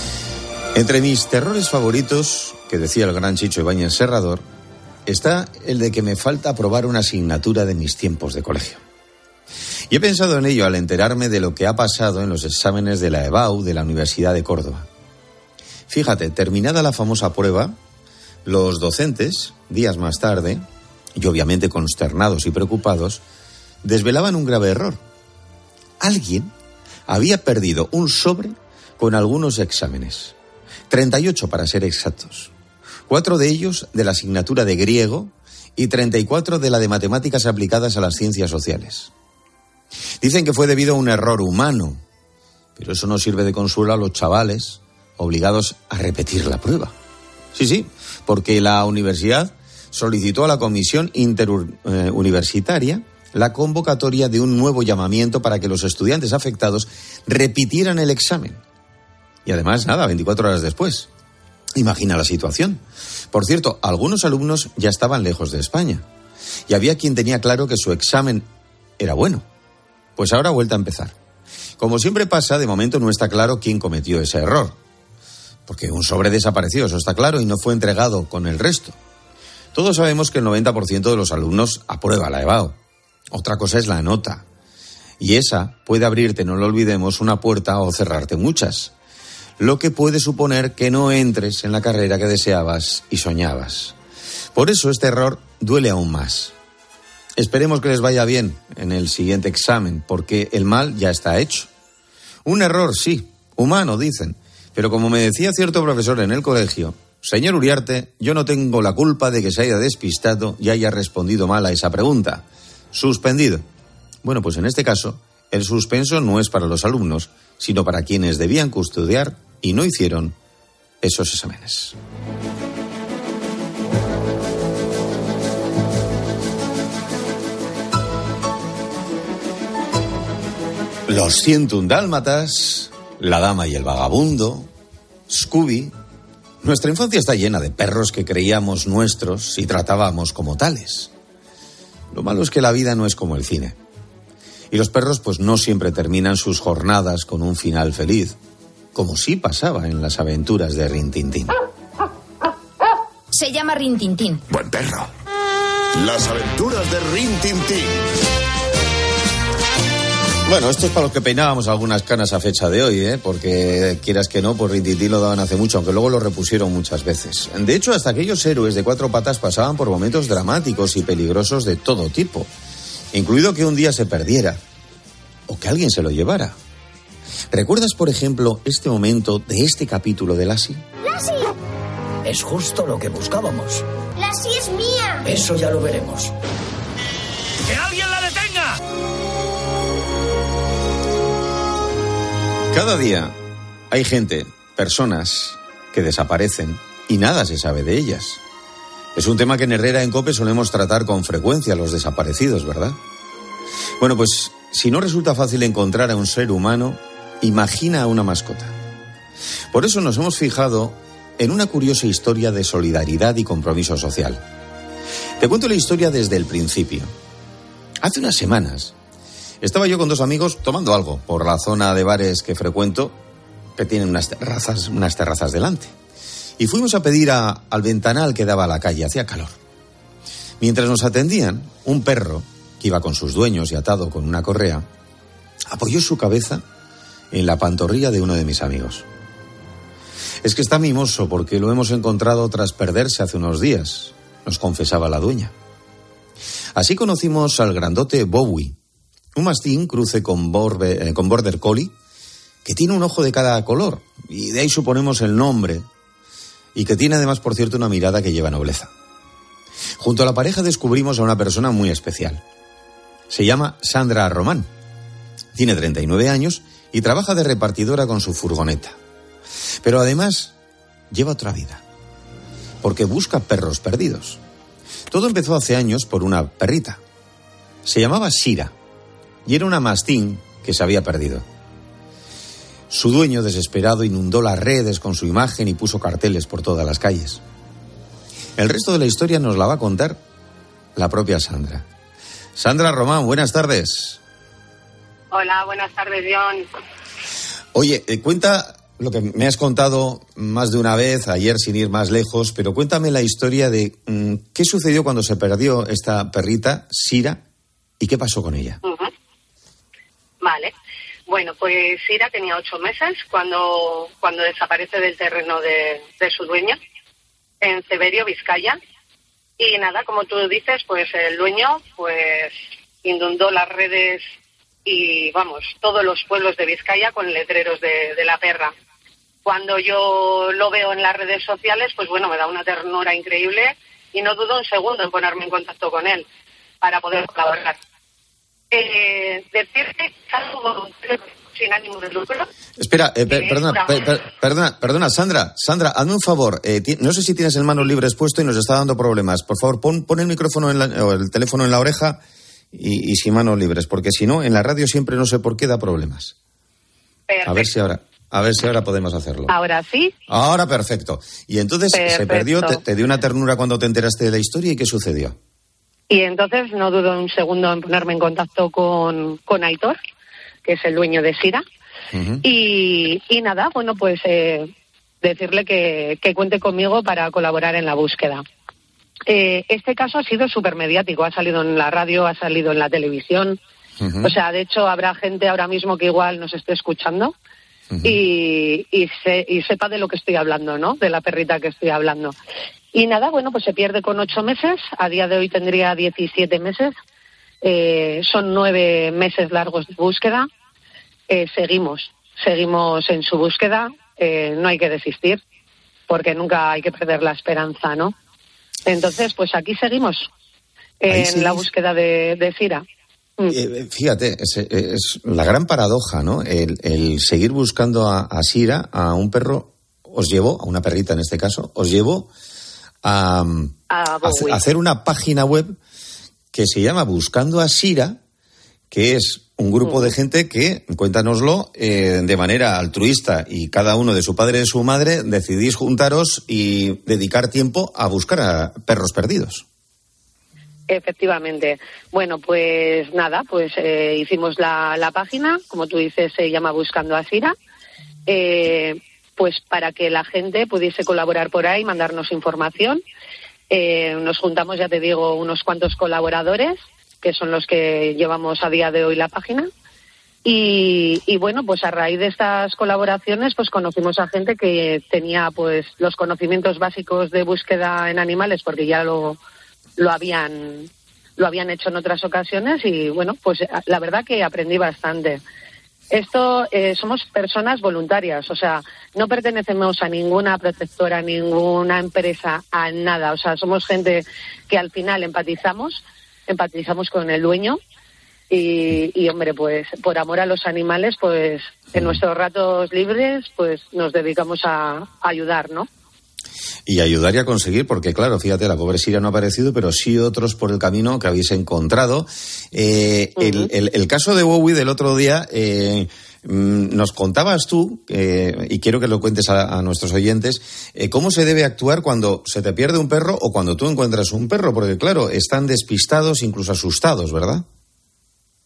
Speaker 13: Entre mis terrores favoritos, que decía el gran Chicho Ibáñez Serrador, está el de que me falta aprobar una asignatura de mis tiempos de colegio. Y he pensado en ello al enterarme de lo que ha pasado en los exámenes de la EBAU de la Universidad de Córdoba. Fíjate, terminada la famosa prueba, los docentes, días más tarde, y obviamente consternados y preocupados, desvelaban un grave error. Alguien había perdido un sobre con algunos exámenes, 38 para ser exactos, 4 de ellos de la asignatura de griego y 34 de la de matemáticas aplicadas a las ciencias sociales. Dicen que fue debido a un error humano, pero eso no sirve de consuelo a los chavales obligados a repetir la prueba. Sí, porque la universidad solicitó a la comisión interuniversitaria la convocatoria de un nuevo llamamiento para que los estudiantes afectados repitieran el examen. Y además, 24 horas después. Imagina la situación. Por cierto, algunos alumnos ya estaban lejos de España. Y había quien tenía claro que su examen era bueno. Pues ahora vuelta a empezar. Como siempre pasa, de momento no está claro quién cometió ese error. Porque un sobre desapareció, eso está claro, y no fue entregado con el resto. Todos sabemos que el 90% de los alumnos aprueba la EBAU. Otra cosa es la nota. Y esa puede abrirte, no lo olvidemos, una puerta o cerrarte muchas. Lo que puede suponer que no entres en la carrera que deseabas y soñabas. Por eso este error duele aún más. Esperemos que les vaya bien en el siguiente examen, porque el mal ya está hecho. Un error, sí, humano, dicen. Pero como me decía cierto profesor en el colegio, señor Uriarte, yo no tengo la culpa de que se haya despistado y haya respondido mal a esa pregunta. Suspendido. Bueno, pues en este caso, el suspenso no es para los alumnos, sino para quienes debían custodiar y no hicieron esos exámenes. Los 101 dálmatas, La dama y el vagabundo, Scooby. Nuestra infancia está llena de perros que creíamos nuestros y tratábamos como tales. Lo malo es que la vida no es como el cine. Y los perros pues no siempre terminan sus jornadas con un final feliz, como sí pasaba en las aventuras de Rin Tin Tin.
Speaker 19: Se llama Rin Tin Tin.
Speaker 31: Buen perro. Las aventuras de Rin Tin Tin.
Speaker 13: Bueno, esto es para los que peinábamos algunas canas a fecha de hoy, porque quieras que no, pues Rin Tin Tin lo daban hace mucho, aunque luego lo repusieron muchas veces. De hecho, hasta aquellos héroes de 4 patas pasaban por momentos dramáticos y peligrosos de todo tipo, incluido que un día se perdiera o que alguien se lo llevara. ¿Recuerdas, por ejemplo, este momento de este capítulo de Lassie?
Speaker 1: ¡Lassie!
Speaker 7: Es justo lo que buscábamos.
Speaker 1: ¡Lassie es mía!
Speaker 7: Eso ya lo veremos.
Speaker 1: ¡Que alguien la detenga!
Speaker 13: Cada día hay gente, personas, que desaparecen y nada se sabe de ellas. Es un tema que en Herrera en COPE solemos tratar con frecuencia, los desaparecidos, ¿verdad? Bueno, pues si no resulta fácil encontrar a un ser humano, imagina a una mascota. Por eso nos hemos fijado en una curiosa historia de solidaridad y compromiso social. Te cuento la historia desde el principio. Hace unas semanas estaba yo con 2 amigos tomando algo por la zona de bares que frecuento, que tienen unas terrazas delante. Y fuimos a pedir al ventanal que daba a la calle, hacía calor. Mientras nos atendían, un perro, que iba con sus dueños y atado con una correa, apoyó su cabeza en la pantorrilla de uno de mis amigos. Es que está mimoso porque lo hemos encontrado tras perderse hace unos días, nos confesaba la dueña. Así conocimos al grandote Bowie, un mastín cruce con border collie, que tiene un ojo de cada color, y de ahí suponemos el nombre, y que tiene además, por cierto, una mirada que lleva nobleza. Junto a la pareja descubrimos a una persona muy especial. Se llama Sandra Román. Tiene 39 años y trabaja de repartidora con su furgoneta. Pero además lleva otra vida, porque busca perros perdidos. Todo empezó hace años por una perrita. Se llamaba Sira y era una mastín que se había perdido. Su dueño, desesperado, inundó las redes con su imagen y puso carteles por todas las calles. El resto de la historia nos la va a contar la propia Sandra. Sandra Román, buenas tardes.
Speaker 8: Hola, buenas tardes, John.
Speaker 13: Oye, cuenta lo que me has contado más de una vez, ayer sin ir más lejos, pero cuéntame la historia de qué sucedió cuando se perdió esta perrita, Sira, y qué pasó con ella.
Speaker 8: Uh-huh. Vale. Bueno, pues Sira tenía 8 meses cuando desaparece del terreno de su dueño, en Ceberio, Vizcaya. Y nada, como tú dices, pues el dueño pues inundó las redes y, vamos, todos los pueblos de Vizcaya con letreros de la perra. Cuando yo lo veo en las redes sociales, pues bueno, me da una ternura increíble y no dudo un segundo en ponerme en contacto con él para poder colaborar. Decirte que algo voluntario sin ánimo de lucro.
Speaker 13: Espera, perdona, Sandra, hazme un favor. No sé si tienes el manos libres puesto y nos está dando problemas. Por favor, pon el micrófono o el teléfono en la oreja y sin manos libres, porque si no, en la radio siempre no sé por qué da problemas.
Speaker 8: Perfecto.
Speaker 13: A ver si ahora podemos hacerlo.
Speaker 8: Ahora sí.
Speaker 13: Ahora perfecto. Y entonces se perdió, te dio una ternura cuando te enteraste de la historia, ¿y qué sucedió?
Speaker 8: Y entonces no dudo un segundo en ponerme en contacto con Aitor, que es el dueño de Sira. Uh-huh. Y nada, bueno, pues decirle que cuente conmigo para colaborar en la búsqueda. Este caso ha sido súper mediático, ha salido en la radio, ha salido en la televisión. Uh-huh. O sea, de hecho, habrá gente ahora mismo que igual nos esté escuchando. Uh-huh. y sepa de lo que estoy hablando, ¿no? De la perrita que estoy hablando. Y nada, bueno, pues se pierde con 8 meses. A día de hoy tendría 17 meses. Son 9 meses largos de búsqueda. Seguimos en su búsqueda. No hay que desistir, porque nunca hay que perder la esperanza, ¿no? Entonces, pues aquí seguimos en la búsqueda de Sira.
Speaker 13: Fíjate, es la gran paradoja, ¿no? El seguir buscando a Sira, a un perro, os llevó, a una perrita en este caso, os llevó a hacer una página web que se llama Buscando a Sira, que es un grupo de gente que, cuéntanoslo, de manera altruista y cada uno de su padre y de su madre, decidís juntaros y dedicar tiempo a buscar a perros perdidos.
Speaker 8: Efectivamente. Bueno, pues nada, pues hicimos la página, como tú dices, se llama Buscando a Sira, pues para que la gente pudiese colaborar por ahí, mandarnos información. Nos juntamos, ya te digo, unos cuantos colaboradores, que son los que llevamos a día de hoy la página. Y bueno, pues a raíz de estas colaboraciones, pues conocimos a gente que tenía pues los conocimientos básicos de búsqueda en animales, porque ya lo habían hecho en otras ocasiones, y bueno, pues la verdad que aprendí bastante. Esto somos personas voluntarias, o sea, no pertenecemos a ninguna protectora, a ninguna empresa, a nada. O sea, somos gente que al final empatizamos con el dueño y hombre, pues por amor a los animales, pues en nuestros ratos libres, pues nos dedicamos a ayudar, ¿no?
Speaker 13: Y ayudar y a conseguir, porque claro, fíjate, la pobre Sira no ha aparecido, pero sí otros por el camino que habéis encontrado. El caso de Bowie del otro día, nos contabas tú, y quiero que lo cuentes a nuestros oyentes, cómo se debe actuar cuando se te pierde un perro o cuando tú encuentras un perro, porque claro, están despistados, incluso asustados, ¿verdad?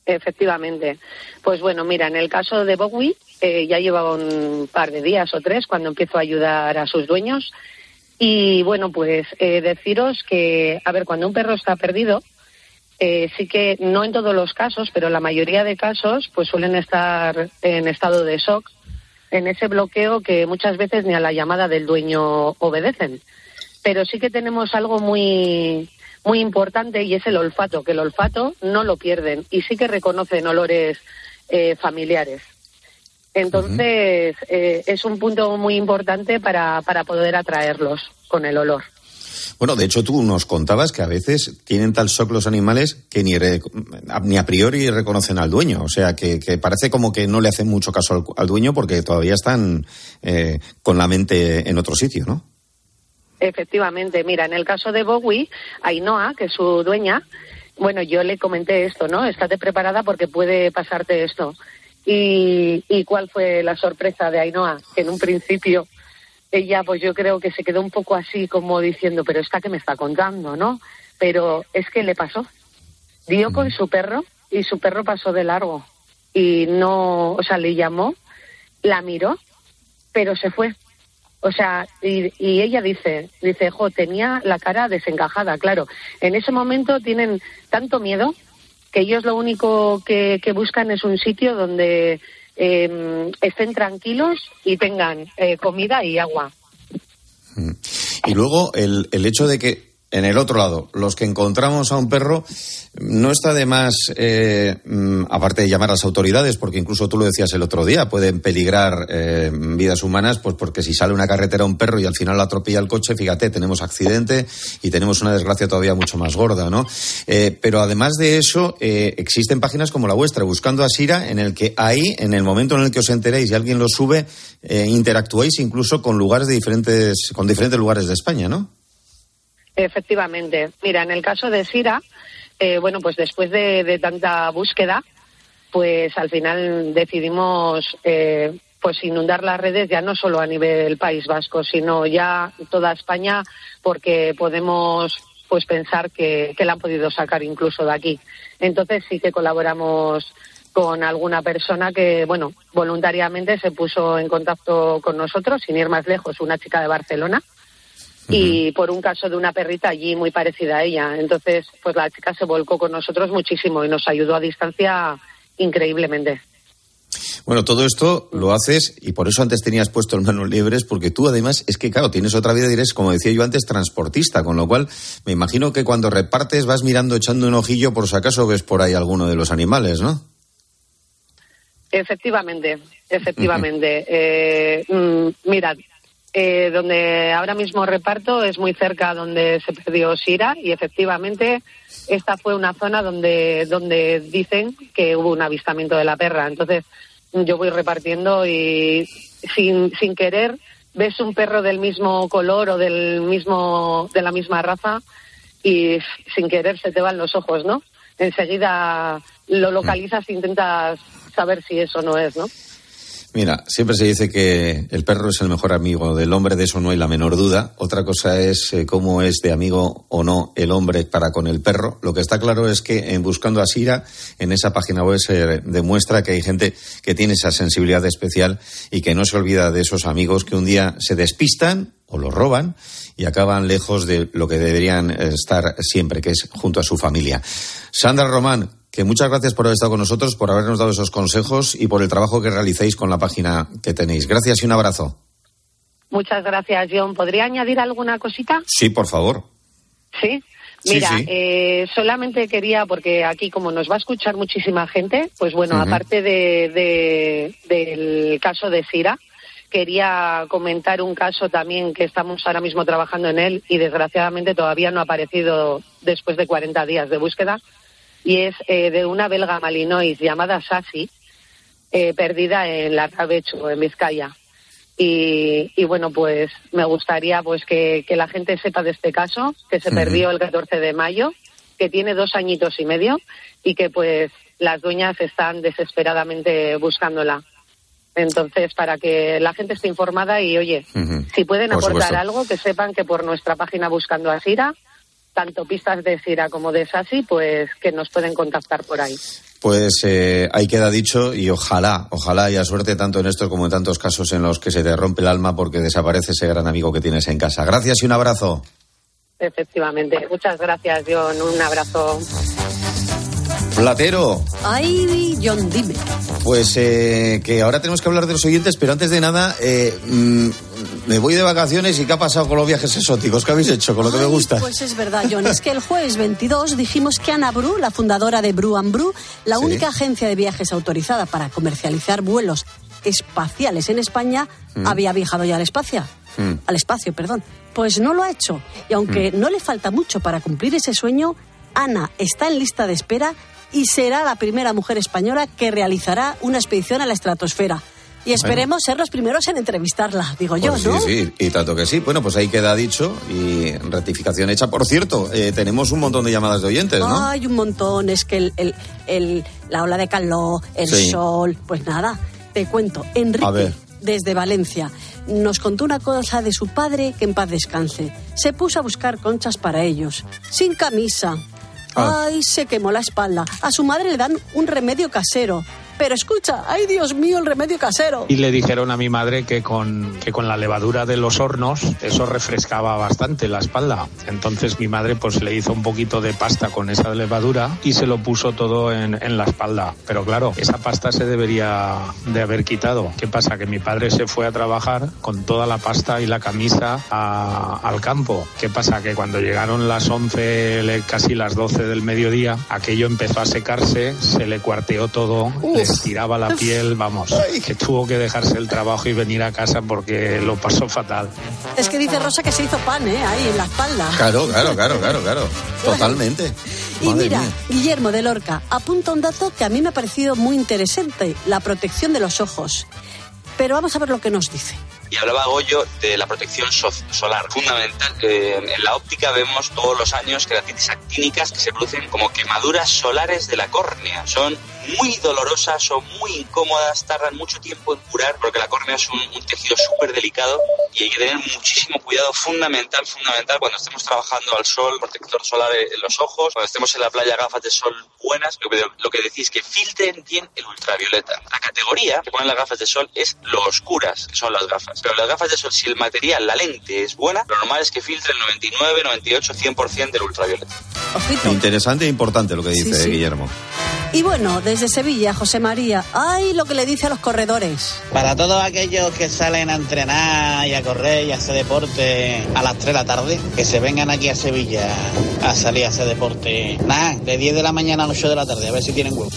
Speaker 8: Efectivamente. Pues bueno, mira, en el caso de Bowie, ya llevaba un par de días o 3 cuando empiezo a ayudar a sus dueños. Y bueno, pues deciros que, a ver, cuando un perro está perdido, sí que no en todos los casos, pero la mayoría de casos, pues suelen estar en estado de shock, en ese bloqueo que muchas veces ni a la llamada del dueño obedecen. Pero sí que tenemos algo muy importante y es el olfato, que el olfato no lo pierden y sí que reconocen olores familiares. Entonces, es un punto muy importante para poder atraerlos con el olor.
Speaker 13: Bueno, de hecho tú nos contabas que a veces tienen tal shock los animales que ni a priori reconocen al dueño. O sea, que parece como que no le hacen mucho caso al dueño porque todavía están con la mente en otro sitio, ¿no?
Speaker 8: Efectivamente. Mira, en el caso de Bowie, Ainhoa, que es su dueña, bueno, yo le comenté esto, ¿no? Estate preparada porque puede pasarte esto. ¿Y cuál fue la sorpresa de Ainhoa? Que en un principio ella, pues yo creo que se quedó un poco así como diciendo, pero esta que me está contando, ¿no? Pero es que le pasó. Dio con su perro y su perro pasó de largo. Y no, o sea, le llamó, la miró, pero se fue. O sea, y ella dice, tenía la cara desencajada, claro. En ese momento tienen tanto miedo que ellos lo único que buscan es un sitio donde estén tranquilos y tengan comida y agua.
Speaker 13: Y luego el hecho de que en el otro lado, los que encontramos a un perro, no está de más, aparte de llamar a las autoridades, porque incluso tú lo decías el otro día, pueden peligrar vidas humanas, pues porque si sale una carretera un perro y al final lo atropella el coche, fíjate, tenemos accidente y tenemos una desgracia todavía mucho más gorda, ¿no? Pero además de eso, existen páginas como la vuestra, Buscando a Sira, en el que ahí, en el momento en el que os enteréis y alguien lo sube, interactuáis incluso con diferentes lugares de España, ¿no?
Speaker 8: Efectivamente. Mira, en el caso de Sira, bueno, pues después de tanta búsqueda, pues al final decidimos pues inundar las redes ya no solo a nivel País Vasco, sino ya toda España, porque podemos pues pensar que la han podido sacar incluso de aquí. Entonces sí que colaboramos con alguna persona que, bueno, voluntariamente se puso en contacto con nosotros, sin ir más lejos, una chica de Barcelona, y por un caso de una perrita allí muy parecida a ella. Entonces, pues la chica se volcó con nosotros muchísimo y nos ayudó a distancia increíblemente.
Speaker 13: Bueno, todo esto lo haces y por eso antes tenías puesto en manos libres, porque tú además es que, claro, tienes otra vida, eres, como decía yo antes, transportista, con lo cual me imagino que cuando repartes vas mirando, echando un ojillo por si acaso ves por ahí alguno de los animales, ¿no?
Speaker 8: Efectivamente. Mira, donde ahora mismo reparto es muy cerca donde se perdió Sira y efectivamente esta fue una zona donde dicen que hubo un avistamiento de la perra. Entonces yo voy repartiendo y sin querer ves un perro del mismo color o de la misma raza y sin querer se te van los ojos, ¿no? Enseguida lo localizas e intentas saber si eso no es, ¿no?
Speaker 13: Mira, siempre se dice que el perro es el mejor amigo del hombre, de eso no hay la menor duda. Otra cosa es cómo es de amigo o no el hombre para con el perro. Lo que está claro es que en Buscando a Sira, en esa página web se demuestra que hay gente que tiene esa sensibilidad especial y que no se olvida de esos amigos que un día se despistan o los roban y acaban lejos de lo que deberían estar siempre, que es junto a su familia. Sandra Román, que muchas gracias por haber estado con nosotros, por habernos dado esos consejos y por el trabajo que realicéis con la página que tenéis. Gracias y un abrazo.
Speaker 8: Muchas gracias, John. ¿Podría añadir alguna cosita?
Speaker 13: Sí, por favor.
Speaker 8: ¿Sí? Mira, sí. Solamente quería, porque aquí como nos va a escuchar muchísima gente, pues bueno, aparte del caso de Sira, quería comentar un caso también que estamos ahora mismo trabajando en él y desgraciadamente todavía no ha aparecido después de 40 días de búsqueda. Y es de una belga malinois llamada Sassy, perdida en Larrabecho, en Vizcaya. Y bueno, pues me gustaría pues que la gente sepa de este caso, que se perdió el 14 de mayo, que tiene 2 añitos y medio y que pues las dueñas están desesperadamente buscándola. Entonces, para que la gente esté informada y, oye, si pueden aportar algo, que sepan que por nuestra página Buscando a Sira, tanto pistas de Sira como de Sassy, pues que nos pueden contactar por ahí.
Speaker 13: Pues ahí queda dicho, y ojalá haya suerte tanto en estos como en tantos casos en los que se te rompe el alma porque desaparece ese gran amigo que tienes en casa. Gracias y un abrazo.
Speaker 8: Efectivamente. Muchas gracias, John. Un abrazo.
Speaker 13: Platero.
Speaker 9: Ay, John, dime.
Speaker 13: Pues que ahora tenemos que hablar de los oyentes, pero antes de nada, me voy de vacaciones y ¿qué ha pasado con los viajes exóticos? ¿Qué habéis hecho con lo que me gusta?
Speaker 9: Pues es verdad, John. Es que el jueves 22 dijimos que Ana Bru, la fundadora de Bru & Bru, la única agencia de viajes autorizada para comercializar vuelos espaciales en España, había viajado ya al espacio. Pues no lo ha hecho. Y aunque no le falta mucho para cumplir ese sueño, Ana está en lista de espera y será la primera mujer española que realizará una expedición a la estratosfera. Y esperemos ser los primeros en entrevistarla, digo yo,
Speaker 13: pues
Speaker 9: ¿no?
Speaker 13: Sí, y tanto que sí. Bueno, pues ahí queda dicho y rectificación hecha. Por cierto, tenemos un montón de llamadas de oyentes, ¿no?
Speaker 9: Hay un montón, es que la ola de calor, el sol, pues nada, te cuento. Enrique, desde Valencia, nos contó una cosa de su padre, que en paz descanse. Se puso a buscar conchas para ellos, sin camisa. Ay, se quemó la espalda. A su madre le dan un remedio casero. Pero escucha, ay Dios mío, el remedio casero.
Speaker 10: Y le dijeron a mi madre que con la levadura de los hornos eso refrescaba bastante la espalda. Entonces mi madre pues le hizo un poquito de pasta con esa levadura y se lo puso todo en la espalda. Pero claro, esa pasta se debería de haber quitado. ¿Qué pasa? Que mi padre se fue a trabajar con toda la pasta y la camisa al campo. ¿Qué pasa? Que cuando llegaron las 11, casi las 12 del mediodía, aquello empezó a secarse, se le cuarteó todo. Estiraba la piel, vamos, que tuvo que dejarse el trabajo y venir a casa porque lo pasó fatal.
Speaker 9: Es que dice Rosa que se hizo pan, ahí en la espalda.
Speaker 13: Claro. Totalmente.
Speaker 9: Y mira, Guillermo de Lorca apunta un dato que a mí me ha parecido muy interesante, la protección de los ojos. Pero vamos a ver lo que nos dice.
Speaker 11: Y hablaba Goyo de la protección solar, fundamental. En la óptica vemos todos los años queratitis actínicas que se producen como quemaduras solares de la córnea. Son muy dolorosas, son muy incómodas, tardan mucho tiempo en curar porque la córnea es un tejido súper delicado y hay que tener muchísimo cuidado, fundamental cuando estemos trabajando al sol, protector solar en los ojos, cuando estemos en la playa, gafas de sol buenas, lo que decís, que filtren bien el ultravioleta. La categoría que ponen las gafas de sol es lo oscuras, que son las gafas. Pero las gafas de sol, si el material, la lente es buena, lo normal es que filtre el 99, 98, 100% del ultravioleta.
Speaker 9: Ojito.
Speaker 13: Interesante e importante lo que dice Guillermo.
Speaker 9: Y bueno, desde Sevilla, José María, ¡ay, lo que le dice a los corredores!
Speaker 12: Para todos aquellos que salen a entrenar y a correr y a hacer deporte a las 3 de la tarde, que se vengan aquí a Sevilla a salir a hacer deporte, de 10 de la mañana a 8 de la tarde, a ver si tienen huevo.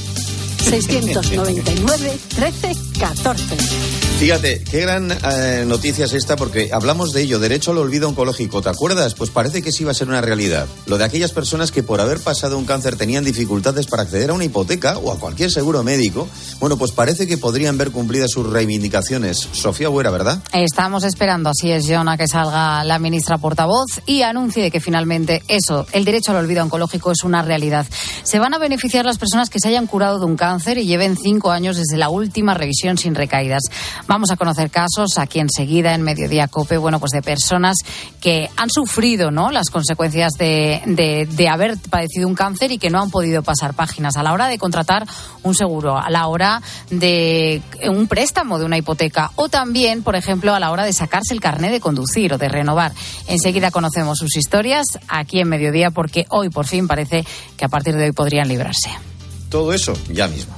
Speaker 9: 699 13 14.
Speaker 13: Fíjate, qué gran noticia es esta, porque hablamos de ello, derecho al olvido oncológico, ¿te acuerdas? Pues parece que sí va a ser una realidad. Lo de aquellas personas que por haber pasado un cáncer tenían dificultades para acceder a una hipoteca o a cualquier seguro médico, bueno, pues parece que podrían ver cumplidas sus reivindicaciones. Sofía Buera, ¿verdad?
Speaker 14: Estamos esperando, así es, John, a que salga la ministra portavoz y anuncie que finalmente eso, el derecho al olvido oncológico es una realidad. Se van a beneficiar las personas que se hayan curado de un cáncer y lleven 5 años desde la última revisión sin recaídas. Vamos a conocer casos aquí enseguida en Mediodía COPE, bueno, pues de personas que han sufrido, ¿no?, las consecuencias de haber padecido un cáncer y que no han podido pasar páginas a la hora de contratar un seguro, a la hora de un préstamo de una hipoteca o también, por ejemplo, a la hora de sacarse el carné de conducir o de renovar. Enseguida conocemos sus historias aquí en Mediodía porque hoy por fin parece que a partir de hoy podrían librarse.
Speaker 13: Todo eso ya mismo.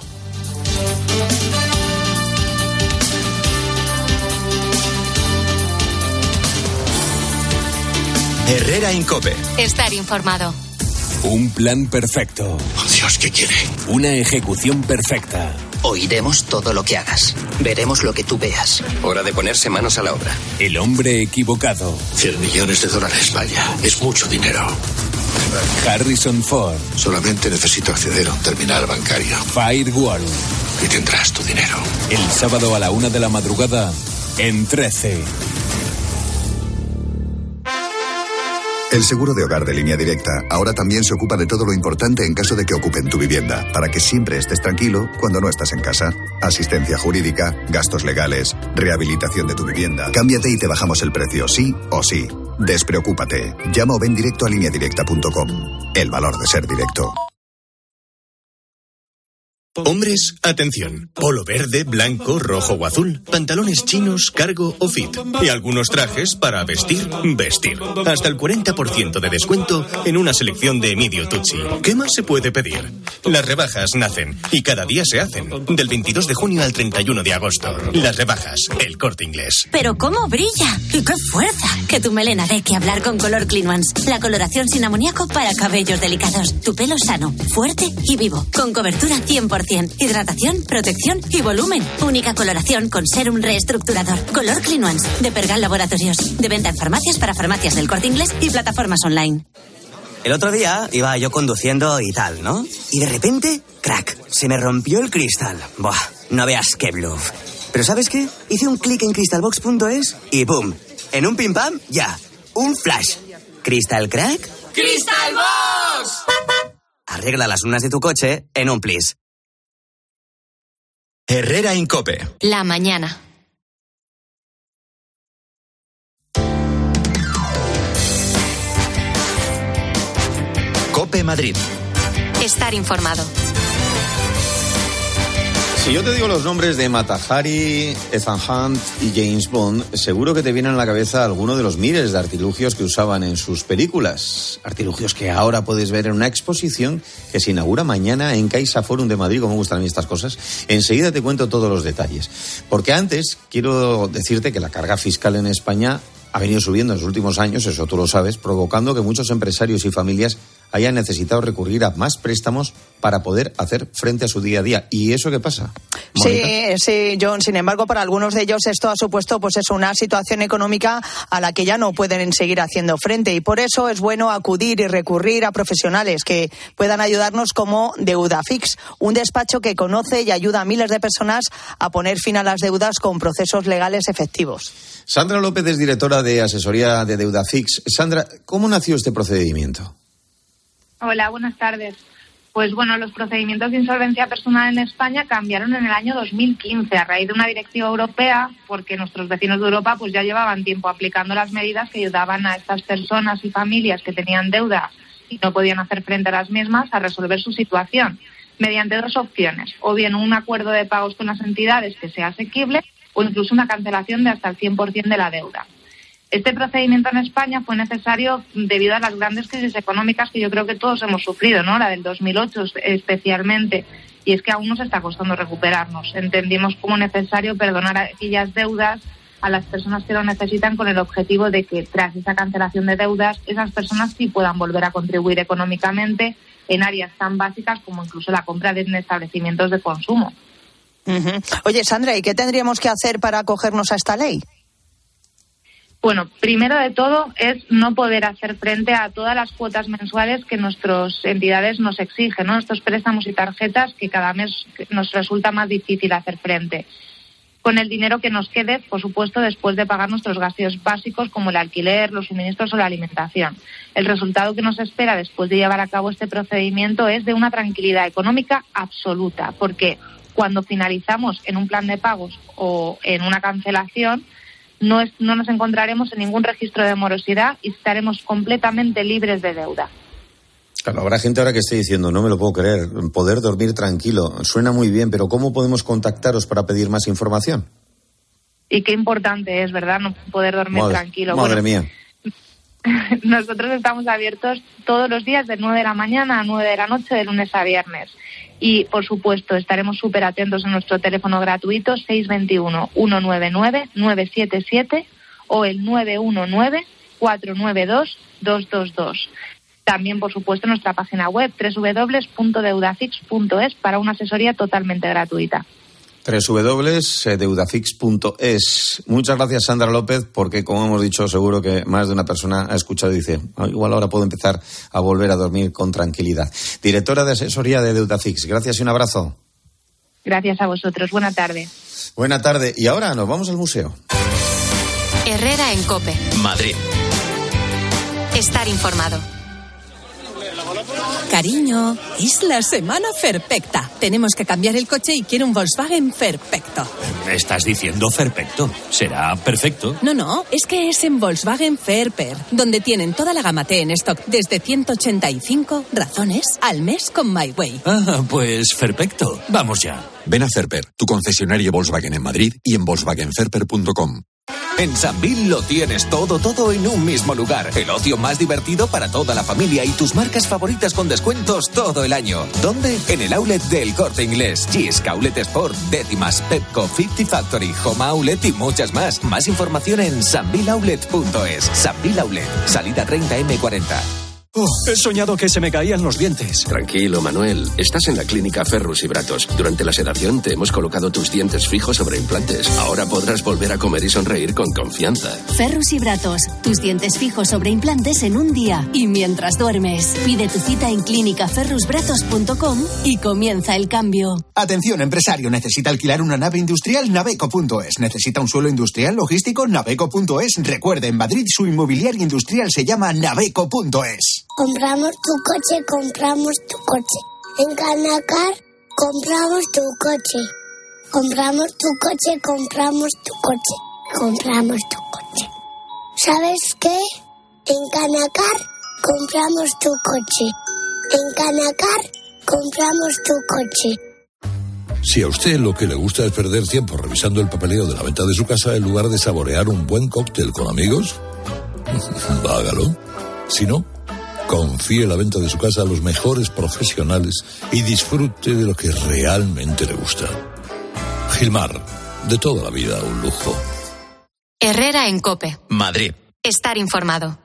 Speaker 2: Herrera en COPE.
Speaker 3: Estar informado.
Speaker 5: Un plan perfecto.
Speaker 31: Oh, Dios, ¿qué quiere?
Speaker 5: Una ejecución perfecta.
Speaker 24: Oiremos todo lo que hagas. Veremos lo que tú veas.
Speaker 31: Hora de ponerse manos a la obra.
Speaker 5: El hombre equivocado.
Speaker 31: $100 millones, vaya. Es mucho dinero.
Speaker 5: Harrison Ford.
Speaker 31: Solamente necesito acceder a un terminal bancario.
Speaker 5: Firewall.
Speaker 31: Y tendrás tu dinero.
Speaker 5: El sábado a la 1 de la madrugada en 13.
Speaker 15: El seguro de hogar de Línea Directa ahora también se ocupa de todo lo importante en caso de que ocupen tu vivienda, para que siempre estés tranquilo cuando no estás en casa. Asistencia jurídica, gastos legales, rehabilitación de tu vivienda. Cámbiate y te bajamos el precio, sí o sí. Despreocúpate. Llama o ven directo a lineadirecta.com. El valor de ser directo.
Speaker 31: Hombres, atención. Polo verde, blanco, rojo o azul. Pantalones chinos, cargo o fit. Y algunos trajes para vestir. Hasta el 40% de descuento en una selección de Emilio Tucci. ¿Qué más se puede pedir? Las rebajas nacen y cada día se hacen. Del 22 de junio al 31 de agosto. Las rebajas, El Corte Inglés.
Speaker 16: Pero cómo brilla y qué fuerza. Que tu melena dé que hablar con Color Clean Ones. La coloración sin amoníaco para cabellos delicados. Tu pelo sano, fuerte y vivo. Con cobertura 100%. Hidratación, protección y volumen. Única coloración con serum reestructurador. Color Clean Ones, de Pergal Laboratorios. De venta en farmacias para farmacias del Corte Inglés y plataformas online.
Speaker 17: El otro día iba yo conduciendo y tal, ¿no? Y de repente, crack, se me rompió el cristal. Buah, no veas qué bluff. Pero ¿sabes qué? Hice un clic en crystalbox.es y ¡pum! En un pim pam, ya. Un flash. ¿Crystal crack?
Speaker 1: ¡Crystalbox!
Speaker 17: Arregla las lunas de tu coche en un plis.
Speaker 2: Herrera Incope.
Speaker 3: La mañana.
Speaker 2: Cope Madrid.
Speaker 3: Estar informado.
Speaker 13: Si yo te digo los nombres de Mata Hari, Ethan Hunt y James Bond, seguro que te vienen a la cabeza alguno de los miles de artilugios que usaban en sus películas. Artilugios que ahora puedes ver en una exposición que se inaugura mañana en Caixa Forum de Madrid. Como me gustan a mí estas cosas. Enseguida te cuento todos los detalles. Porque antes quiero decirte que la carga fiscal en España ha venido subiendo en los últimos años, eso tú lo sabes, provocando que muchos empresarios y familias hayan necesitado recurrir a más préstamos para poder hacer frente a su día a día. ¿Y eso qué pasa, Mónica?
Speaker 26: Sí, John. Sin embargo, para algunos de ellos esto ha supuesto pues eso, una situación económica a la que ya no pueden seguir haciendo frente. Y por eso es bueno acudir y recurrir a profesionales que puedan ayudarnos como Deudafix, un despacho que conoce y ayuda a miles de personas a poner fin a las deudas con procesos legales efectivos.
Speaker 13: Sandra López es directora de asesoría de Deudafix. Sandra, ¿cómo nació este procedimiento?
Speaker 18: Hola, buenas tardes. Pues bueno, los procedimientos de insolvencia personal en España cambiaron en el año 2015 a raíz de una directiva europea, porque nuestros vecinos de Europa pues ya llevaban tiempo aplicando las medidas que ayudaban a estas personas y familias que tenían deuda y no podían hacer frente a las mismas a resolver su situación mediante dos opciones, o bien un acuerdo de pagos con las entidades que sea asequible o incluso una cancelación de hasta el 100% de la deuda. Este procedimiento en España fue necesario debido a las grandes crisis económicas que yo creo que todos hemos sufrido, ¿no? La del 2008 especialmente, y es que aún nos está costando recuperarnos. Entendimos como necesario perdonar aquellas deudas a las personas que lo necesitan con el objetivo de que tras esa cancelación de deudas esas personas sí puedan volver a contribuir económicamente en áreas tan básicas como incluso la compra de establecimientos de consumo.
Speaker 26: Uh-huh. Oye, Sandra, ¿y qué tendríamos que hacer para acogernos a esta ley?
Speaker 18: Bueno, primero de todo es no poder hacer frente a todas las cuotas mensuales que nuestras entidades nos exigen, ¿no? Estos préstamos y tarjetas que cada mes nos resulta más difícil hacer frente. Con el dinero que nos quede, por supuesto, después de pagar nuestros gastos básicos como el alquiler, los suministros o la alimentación. El resultado que nos espera después de llevar a cabo este procedimiento es de una tranquilidad económica absoluta, porque cuando finalizamos en un plan de pagos o en una cancelación, no nos encontraremos en ningún registro de morosidad y estaremos completamente libres de deuda.
Speaker 13: Claro, habrá gente ahora que esté diciendo, no me lo puedo creer, poder dormir tranquilo. Suena muy bien, pero ¿cómo podemos contactaros para pedir más información?
Speaker 18: Y qué importante es, ¿verdad?, no poder dormir tranquilo.
Speaker 13: Madre mía.
Speaker 18: Nosotros estamos abiertos todos los días de 9 de la mañana a 9 de la noche, de lunes a viernes. Y, por supuesto, estaremos súper atentos en nuestro teléfono gratuito 621-199-977 o el 919-492-222. También, por supuesto, nuestra página web www.deudafix.es para una asesoría totalmente gratuita.
Speaker 13: www.deudafix.es. Muchas gracias, Sandra López, porque, como hemos dicho, seguro que más de una persona ha escuchado y dice, igual ahora puedo empezar a volver a dormir con tranquilidad. Directora de asesoría de Deudafix, gracias y un abrazo.
Speaker 18: Gracias a vosotros. Buena tarde.
Speaker 13: Buena tarde. Y ahora nos vamos al museo.
Speaker 3: Herrera en COPE.
Speaker 2: Madrid.
Speaker 3: Estar informado.
Speaker 20: Cariño, es la semana perfecta.
Speaker 4: Tenemos que cambiar el coche y quiero un Volkswagen Perfecto.
Speaker 6: ¿Me estás diciendo Perfecto? ¿Será perfecto?
Speaker 4: No, es que es en Volkswagen Fairper, donde tienen toda la gama T en stock desde 185 razones al mes con My Way.
Speaker 6: Pues perfecto. Vamos ya.
Speaker 20: Ven a Fairper, tu concesionario Volkswagen en Madrid y en volkswagenfairper.com.
Speaker 21: En Sambil lo tienes todo en un mismo lugar. El ocio más divertido para toda la familia y tus marcas favoritas con descuentos todo el año. ¿Dónde? En el outlet del Corte Inglés, Gisc, Outlet Sport, Décimas, Pepco, 50 Factory, Home Outlet y muchas más. Más información en sambiloutlet.es. Sambil Outlet, salida 30M40.
Speaker 6: He soñado que se me caían los dientes.
Speaker 5: Tranquilo, Manuel. Estás en la clínica Ferrus y Bratos. Durante la sedación te hemos colocado tus dientes fijos sobre implantes. Ahora podrás volver a comer y sonreír con confianza.
Speaker 22: Ferrus y Bratos. Tus dientes fijos sobre implantes en un día. Y mientras duermes. Pide tu cita en clínicaferrusbratos.com y comienza el cambio.
Speaker 23: Atención, empresario. ¿Necesita alquilar una nave industrial? Naveco.es. ¿Necesita un suelo industrial logístico? Naveco.es. Recuerde, en Madrid su inmobiliaria industrial se llama Naveco.es.
Speaker 25: Compramos tu coche, compramos tu coche. En Canacar, compramos tu coche. Compramos tu coche, compramos tu coche. Compramos tu coche. ¿Sabes qué? En Canacar, compramos tu coche. En Canacar, compramos tu coche.
Speaker 27: Si a usted lo que le gusta es perder tiempo revisando el papeleo de la venta de su casa en lugar de saborear un buen cóctel con amigos, hágalo. Si no, confíe la venta de su casa a los mejores profesionales y disfrute de lo que realmente le gusta. Gilmar, de toda la vida un lujo.
Speaker 3: Herrera en COPE.
Speaker 2: Madrid.
Speaker 3: Estar informado.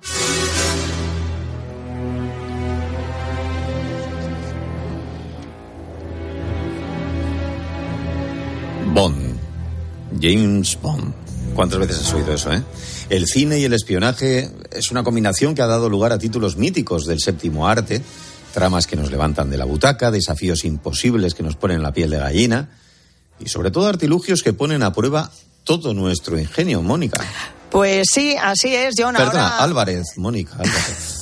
Speaker 13: Bond. James Bond. ¿Cuántas veces has oído eso, El cine y el espionaje es una combinación que ha dado lugar a títulos míticos del séptimo arte, tramas que nos levantan de la butaca, desafíos imposibles que nos ponen la piel de gallina y sobre todo artilugios que ponen a prueba todo nuestro ingenio, Mónica.
Speaker 26: Pues sí, así es, John.
Speaker 13: Perdona,
Speaker 26: ahora...
Speaker 13: Mónica Álvarez.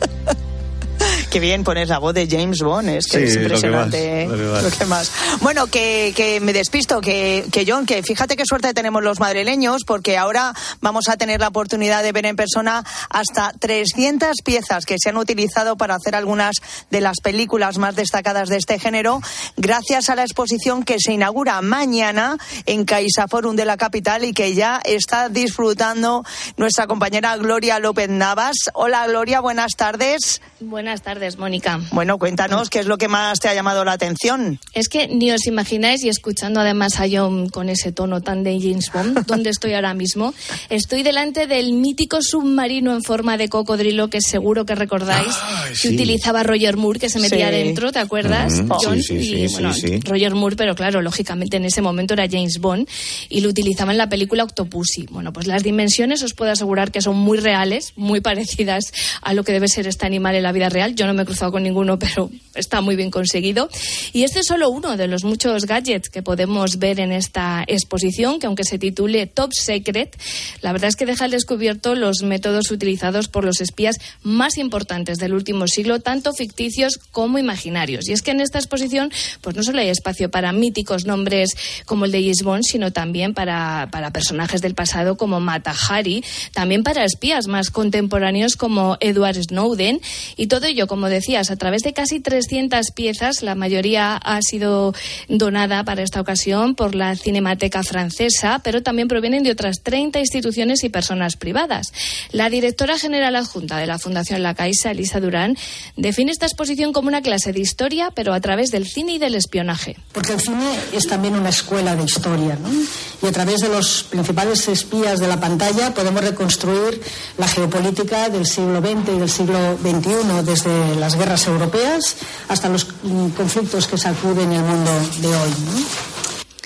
Speaker 26: Qué bien pones la voz de James Bond, es que sí, es impresionante. Lo que más. Bueno, que me despisto, que John, que fíjate qué suerte tenemos los madrileños, porque ahora vamos a tener la oportunidad de ver en persona hasta 300 piezas que se han utilizado para hacer algunas de las películas más destacadas de este género, gracias a la exposición que se inaugura mañana en CaixaForum de la capital y que ya está disfrutando nuestra compañera Gloria López Navas. Hola, Gloria, buenas tardes.
Speaker 28: Buenas tardes, Mónica.
Speaker 26: Bueno, cuéntanos qué es lo que más te ha llamado la atención.
Speaker 28: Es que ni os imagináis, y escuchando además a John con ese tono tan de James Bond, ¿dónde estoy ahora mismo? Estoy delante del mítico submarino en forma de cocodrilo que seguro que recordáis, que utilizaba Roger Moore, que se metía dentro, ¿te acuerdas, John?
Speaker 13: Sí,
Speaker 28: Roger Moore, pero claro, lógicamente en ese momento era James Bond y lo utilizaba en la película Octopussy. Bueno, pues las dimensiones os puedo asegurar que son muy reales, muy parecidas a lo que debe ser este animal en la vida real. Yo no me he cruzado con ninguno, pero está muy bien conseguido. Y este es solo uno de los muchos gadgets que podemos ver en esta exposición, que aunque se titule Top Secret, la verdad es que deja al descubierto los métodos utilizados por los espías más importantes del último siglo, tanto ficticios como imaginarios. Y es que en esta exposición pues no solo hay espacio para míticos nombres como el de James Bond, sino también para personajes del pasado como Mata Hari, también para espías más contemporáneos como Edward Snowden, y todo ello, como decías, a través de casi 300 piezas. La mayoría ha sido donada para esta ocasión por la Cinemateca Francesa, pero también provienen de otras 30 instituciones y personas privadas. La directora general adjunta de la Fundación La Caixa, Elisa Durán, define esta exposición como una clase de historia, pero a través del cine y del espionaje.
Speaker 29: Porque el cine es también una escuela de historia, ¿no? Y a través de los principales espías de la pantalla podemos reconstruir la geopolítica del siglo XX y del siglo XXI, desde las guerras europeas hasta los conflictos que sacuden el mundo de hoy, ¿no?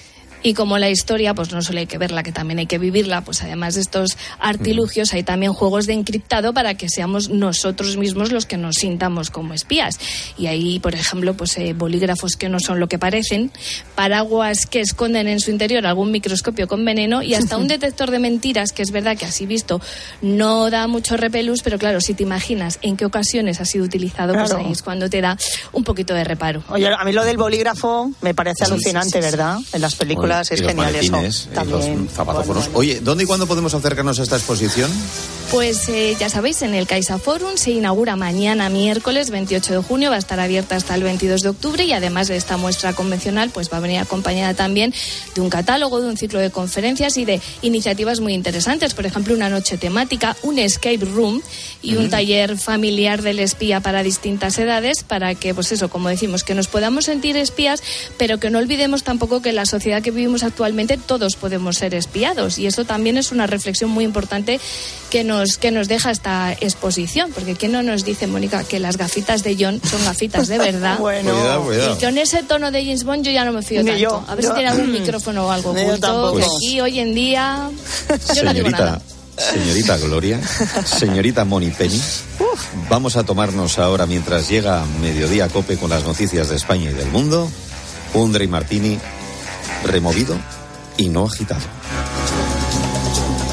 Speaker 28: Y como la historia, pues no solo hay que verla, que también hay que vivirla, pues además de estos artilugios hay también juegos de encriptado para que seamos nosotros mismos los que nos sintamos como espías. Y ahí, por ejemplo, pues bolígrafos que no son lo que parecen, paraguas que esconden en su interior algún microscopio con veneno y hasta un detector de mentiras, que es verdad que así visto no da mucho repelús, pero claro, si te imaginas en qué ocasiones ha sido utilizado, claro, pues ahí es cuando te da un poquito de reparo.
Speaker 26: Oye, a mí lo del bolígrafo me parece alucinante, ¿verdad? En las películas es genial eso.
Speaker 13: También, los zapatófonos. Bueno. Oye, ¿dónde y cuándo podemos acercarnos a esta exposición?
Speaker 28: Pues ya sabéis, en el CaixaForum se inaugura mañana miércoles 28 de junio, va a estar abierta hasta el 22 de octubre y además de esta muestra convencional pues va a venir acompañada también de un catálogo, de un ciclo de conferencias y de iniciativas muy interesantes, por ejemplo una noche temática, un escape room y un taller familiar del espía para distintas edades, para que pues eso, como decimos, que nos podamos sentir espías, pero que no olvidemos tampoco que en la sociedad que vivimos actualmente todos podemos ser espiados, y eso también es una reflexión muy importante que nos deja esta exposición, porque ¿quién no nos dice, Mónica, que las gafitas de John son gafitas de verdad?
Speaker 26: Bueno,
Speaker 13: cuidado.
Speaker 28: Y con ese tono de James Bond yo ya no me fío tanto. A ver si tiene algún micrófono o algo oculto, que aquí hoy en día yo no digo nada.
Speaker 13: Señorita Gloria, señorita Moni Penny, vamos a tomarnos ahora, mientras llega Mediodía Cope con las noticias de España y del mundo, un Dry Martini removido y no agitado.